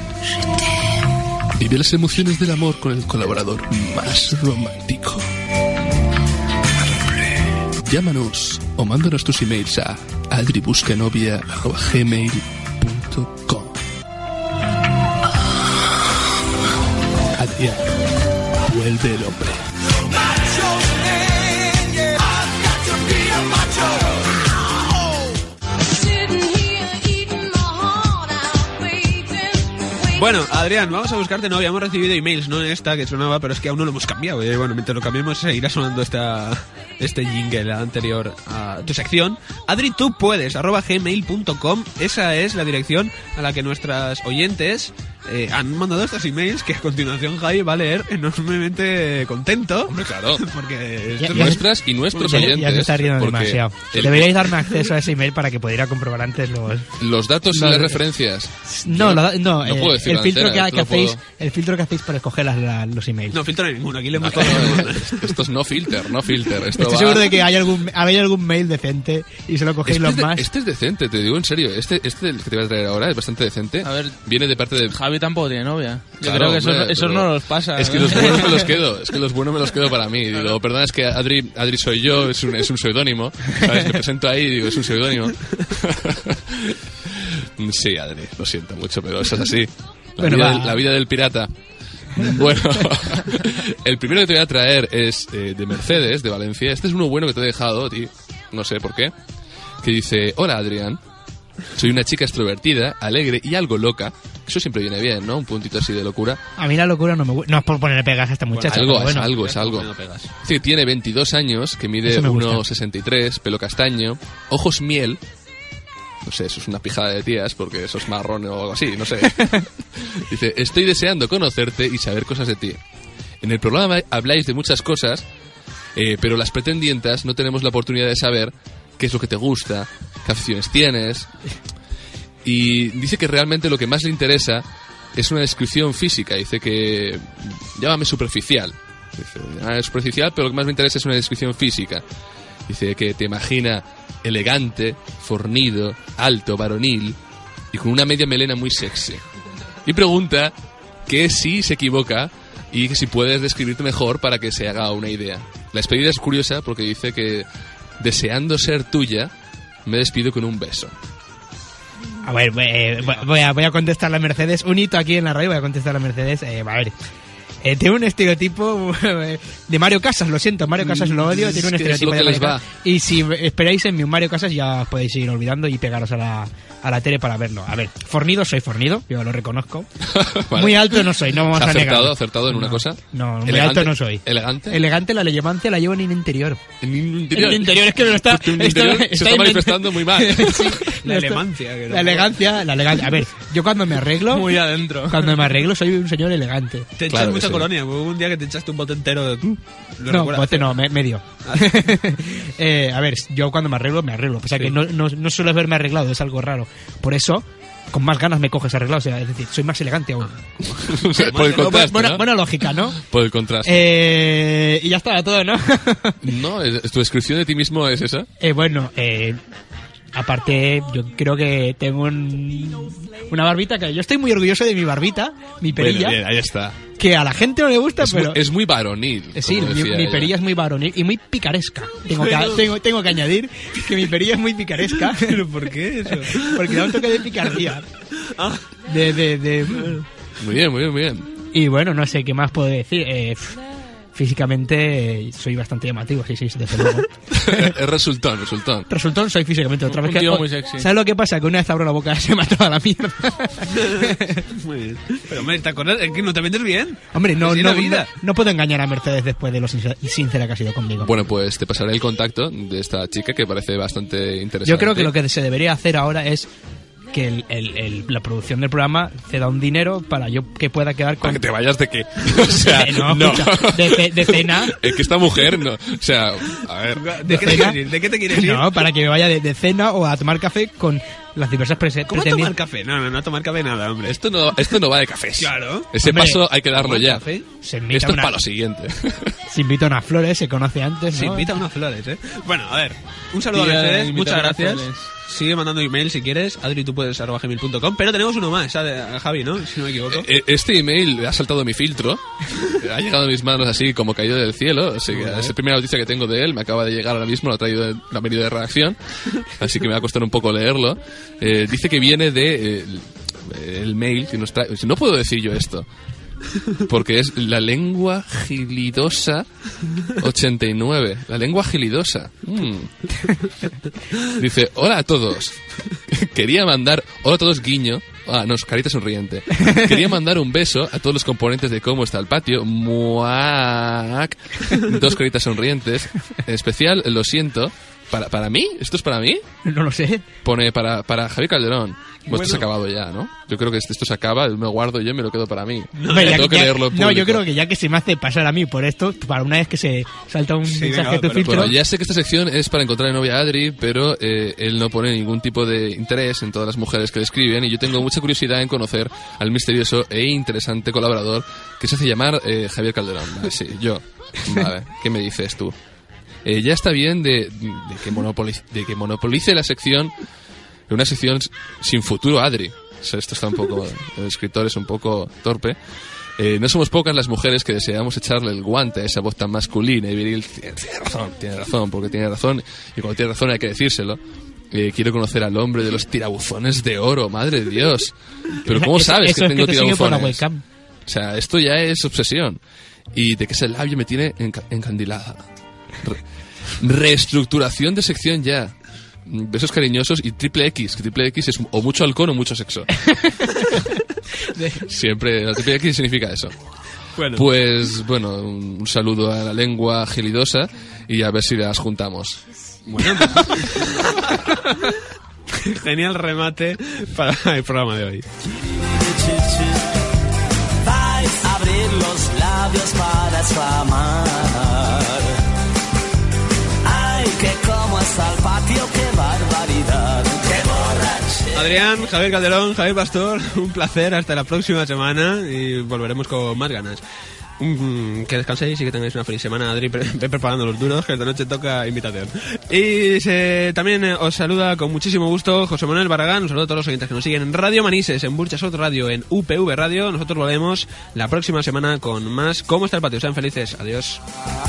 S3: Vive las emociones del amor con el colaborador más romántico. Llámanos o mándanos tus emails a adribuscanovia arroba gmail punto com. Adrián, vuelve el hombre.
S1: Bueno, Adrián, vamos a buscarte novia. Hemos recibido emails, no esta que sonaba, pero es que aún no lo hemos cambiado. Y bueno, mientras lo cambiemos seguirá sonando esta, este jingle anterior a tu sección. Adri, tú puedes, arroba gmail punto com. Esa es la dirección a la que nuestras oyentes eh, han mandado estos emails que a continuación Javi va a leer enormemente contento.
S3: Hombre, claro.
S1: Porque
S3: ya, ya, nuestras y nuestros
S2: ya,
S3: oyentes.
S2: Ya se está riendo demasiado. El... Deberíais darme acceso a ese email para que pudiera comprobar antes los...
S3: Los datos los... y las referencias.
S2: No, no, no,
S3: no
S2: eh,
S3: puedo decir
S2: el filtro
S3: entera,
S2: que, que hacéis,
S3: puedo...
S2: el filtro que hacéis para escoger las, la, los emails.
S1: No filtro ninguno, aquí le hemos
S3: no, no, esto es no filter, no filter. Esto
S2: Estoy
S3: va...
S2: seguro de que hay algún, hay algún mail decente y se lo cogéis
S3: este
S2: los
S3: de,
S2: más.
S3: Este es decente, te digo en serio. Este, este que te voy a traer ahora es bastante decente.
S4: A ver,
S3: viene de parte de...
S4: Javi tampoco tiene novia. Yo
S3: claro,
S4: creo que
S3: hombre,
S4: eso, eso no los pasa.
S3: Es que los buenos me los quedo. Es que los buenos me los quedo para mí. Digo, perdona, es que Adri, Adri soy yo, es un, es un seudónimo. ¿Sabes? Me presento ahí y digo, es un seudónimo. Sí, Adri, lo siento mucho, pero eso es así. La,
S2: bueno,
S3: vida, del, la vida del pirata. Bueno, el primero que te voy a traer es eh, de Mercedes, de Valencia. Este es uno bueno que te he dejado, tío. No sé por qué. Que dice, hola Adrián. Soy una chica extrovertida, alegre y algo loca. Eso siempre viene bien, ¿no? Un puntito así de locura.
S2: A mí la locura no me gusta. No es por ponerle pegas a esta muchacha.
S3: Bueno, algo,
S2: bueno.
S3: es algo, es algo. Es decir, tiene veintidós años, que mide uno sesenta y tres, pelo castaño, ojos miel. No sé, eso es una pijada de tías, porque eso es marrón o algo así, no sé. Dice, estoy deseando conocerte y saber cosas de ti. En el programa habláis de muchas cosas, eh, pero las pretendientas no tenemos la oportunidad de saber qué es lo que te gusta, qué aficiones tienes. Y dice que realmente lo que más le interesa es una descripción física. Dice que, llámame superficial. Dice, llámame superficial, pero lo que más me interesa es una descripción física. Dice que te imagina elegante, fornido, alto, varonil y con una media melena muy sexy. Y pregunta que si se equivoca y que si puedes describirte mejor para que se haga una idea. La despedida es curiosa porque dice que, deseando ser tuya, me despido con un beso.
S2: A ver, eh, voy, a, voy a contestar a Mercedes. Un hito aquí en la radio, voy a contestar a Mercedes. Eh, a ver... Eh, tiene un estereotipo de Mario Casas, lo siento, Mario Casas lo odio, tiene un
S3: es que
S2: estereotipo
S3: es
S2: de
S3: lo que
S2: Mario
S3: les
S2: Casas. Y si esperáis en mi Mario Casas ya os podéis ir olvidando y pegaros a la, a la tele para verlo. A ver, fornido soy fornido, yo lo reconozco. Vale. Muy alto no soy, no vamos a negar.
S3: ¿Acertado, acertado en una
S2: no,
S3: cosa?
S2: No, muy
S3: ¿Elegante?
S2: alto no soy.
S3: ¿Elegante?
S2: Elegante, la relevancia la llevo en el interior.
S3: ¿En el interior?
S2: En el interior, es que me lo está...
S3: El interior
S2: está,
S3: se
S2: está
S3: está manifestando muy mal.
S2: Sí,
S1: la elegancia. Que
S2: la elegancia, la elegancia. A ver, yo cuando me arreglo...
S4: Muy adentro.
S2: Cuando me arreglo soy un señor elegante.
S1: Te echas
S3: Claro que
S1: mucha
S3: sí.
S1: colonia. Hubo un día que te echaste un bote entero. De... ¿Lo
S2: No,
S1: recuerdas?
S2: bote no, me- medio. eh, a ver, yo cuando me arreglo, me arreglo. O sea
S1: Sí.
S2: que no, no, no suelo verme arreglado, es algo raro. Por eso, con más ganas me coges arreglado. O sea, es decir, soy más elegante aún.
S3: Por el contraste,
S2: buena,
S3: ¿no?
S2: buena lógica, ¿no?
S3: Por el contraste.
S2: Eh, y ya está, todo, ¿no?
S3: No, es- ¿tu descripción de ti mismo es esa?
S2: eh, bueno, eh, aparte, yo creo que tengo un- una barbita que yo estoy muy orgulloso de mi barbita, mi perilla,
S3: Bueno, bien, ahí está.
S2: que a la gente no le gusta,
S3: Es,
S2: pero...
S3: muy, es muy varonil.
S2: Eh, Sí,
S3: como
S2: mi,
S3: decía
S2: mi
S3: ella.
S2: perilla es muy varonil y muy picaresca. Tengo que, tengo, tengo que añadir que mi perilla es muy picaresca.
S1: ¿Pero por qué eso?
S2: Porque da un toque de picardía. De, de, de...
S3: Muy bien, muy bien, muy bien.
S2: Y bueno, no sé qué más puedo decir. Eh, f- físicamente eh, soy bastante llamativo, sí, sí, desde luego.
S3: Es resultón, resultón.
S2: Resultón, soy físicamente otra vez.
S4: Un
S2: que-
S4: tío
S2: oh,
S4: muy sexy.
S2: ¿Sabes lo que pasa? Que una vez abro la boca se me ha toda la mierda.
S1: Muy bien. Pero, hombre, ¿te acuerdas? Es que no te metes bien.
S2: Hombre, no,
S1: Así es
S2: no,
S1: la vida.
S2: no, no puedo engañar a Mercedes después de lo sincer- sincera que ha sido conmigo.
S3: Bueno, pues te pasaré el contacto de esta chica que parece bastante interesante.
S2: Yo creo que lo que se debería hacer ahora es que el, el- el- la producción del programa ceda un dinero para yo que pueda quedar con...
S3: ¿Para que te vayas de qué? O sea,
S2: Eh, no,
S3: no.
S2: escucha, de, ce- de cena.
S3: Es que esta mujer, no. O sea, a ver.
S1: ¿De qué te
S2: cena.
S1: quieres ir? ¿De qué te quieres ir?
S2: No, para que me vaya de, de cena o a tomar café con las diversas prese-
S1: ¿Cómo a
S2: pretendientes.
S1: tomar café? No, no, no a tomar café nada, hombre.
S3: Esto no, esto no va de cafés.
S1: Claro.
S3: Ese
S2: Hombre,
S3: paso hay que darlo
S1: ¿Tomar
S3: ya.
S1: café?
S2: Se invita
S3: Esto es
S2: una-
S3: para lo siguiente.
S2: Se invita a unas flores, se conoce antes, ¿no?
S1: Se invita unas flores, ¿eh? Bueno, a ver. Un saludo
S4: Día
S1: a
S4: de
S1: Mercedes.
S4: invitar
S1: Muchas
S4: unas
S1: gracias.
S4: flores.
S1: Sigue mandando email si quieres. Adri, tú puedes arroba gmail punto com. Pero tenemos uno más, a Javi, ¿no? Si no me equivoco.
S3: Eh, Este email ha saltado mi filtro. Ha llegado a mis manos así como caído del cielo. Así que es la primera noticia que tengo de él. Me acaba de llegar ahora mismo. Lo ha traído, lo ha venido de redacción. Así que me va a costar un poco leerlo. Eh, dice que viene de... eh, el, el mail que nos trae... No puedo decir yo esto. Porque es la lengua gilidosa ochenta y nueve. La lengua gilidosa. Mm. Dice, hola a todos. Quería mandar... Hola a todos, guiño. Ah, no, carita sonriente. Quería mandar un beso a todos los componentes de Cómo está el patio. Muac. Dos caritas sonrientes. En especial, lo siento. ¿Para, ¿Para mí? ¿Esto es para mí?
S2: No lo sé.
S3: Pone para, para Javier Calderón. Pues
S1: Bueno.
S3: esto se ha acabado ya, ¿no? Yo creo que esto se acaba, me lo guardo yo y me lo quedo para mí.
S2: Hombre, ya
S3: Tengo
S2: que-
S3: que
S2: ya-
S3: leerlo en
S2: no, yo
S3: público.
S2: creo que ya que se me hace pasar a mí por esto, para una vez que se salta un
S1: Sí,
S2: mensaje
S1: venga,
S2: de tu
S1: pero-
S2: filtro...
S3: Bueno, ya sé que esta sección es para encontrar de novia a Adri, pero eh, él no pone ningún tipo de interés en todas las mujeres que le escriben y yo tengo mucha curiosidad en conocer al misterioso e interesante colaborador que se hace llamar eh, Javier Calderón. Vale, sí, yo. Vale, ¿qué me dices tú? Eh, ya está bien de, de, que monopolice, de que monopolice la sección, una sección sin futuro, Adri. O sea, esto está un poco, el escritor es un poco torpe. Eh, no somos pocas las mujeres que deseamos echarle el guante a esa voz tan masculina y viril. Tiene, tiene razón, tiene razón, porque tiene razón, y cuando tiene razón hay que decírselo. Eh, quiero conocer al hombre de los tirabuzones de oro, madre de Dios. Pero ¿cómo
S2: Eso-
S3: sabes
S2: eso
S3: que
S2: es
S3: tengo
S2: te sigue por la
S3: tirabuzones?
S2: webcam.
S3: O sea, esto ya es obsesión. Y de que ese labio me tiene enca- encandilada. Re- reestructuración de sección ya. Besos cariñosos y triple X. Que triple X es o mucho halcón o mucho sexo. Siempre la triple X significa eso.
S1: Bueno.
S3: Pues bueno, un saludo a la lengua gelidosa y a ver si las juntamos.
S1: Bueno, pues- genial remate para el programa de hoy.
S10: Vais a abrir los labios para exclamar. Ay, que como está el patio, qué barbaridad, qué borrache.
S1: Adrián, Javier Calderón, Javier Pastor, un placer, hasta la próxima semana y volveremos con más ganas. Mm, que descanséis y que tengáis una feliz semana. Adri, pre- ve preparando los duros, que esta noche toca invitación. Y se, también eh, os saluda con muchísimo gusto José Manuel Barragán. Un saludo a todos los oyentes que nos siguen en Radio Manises, en Burchasot Radio, en U P V Radio. Nosotros volvemos la próxima semana con más Cómo está el patio. Sean felices. Adiós.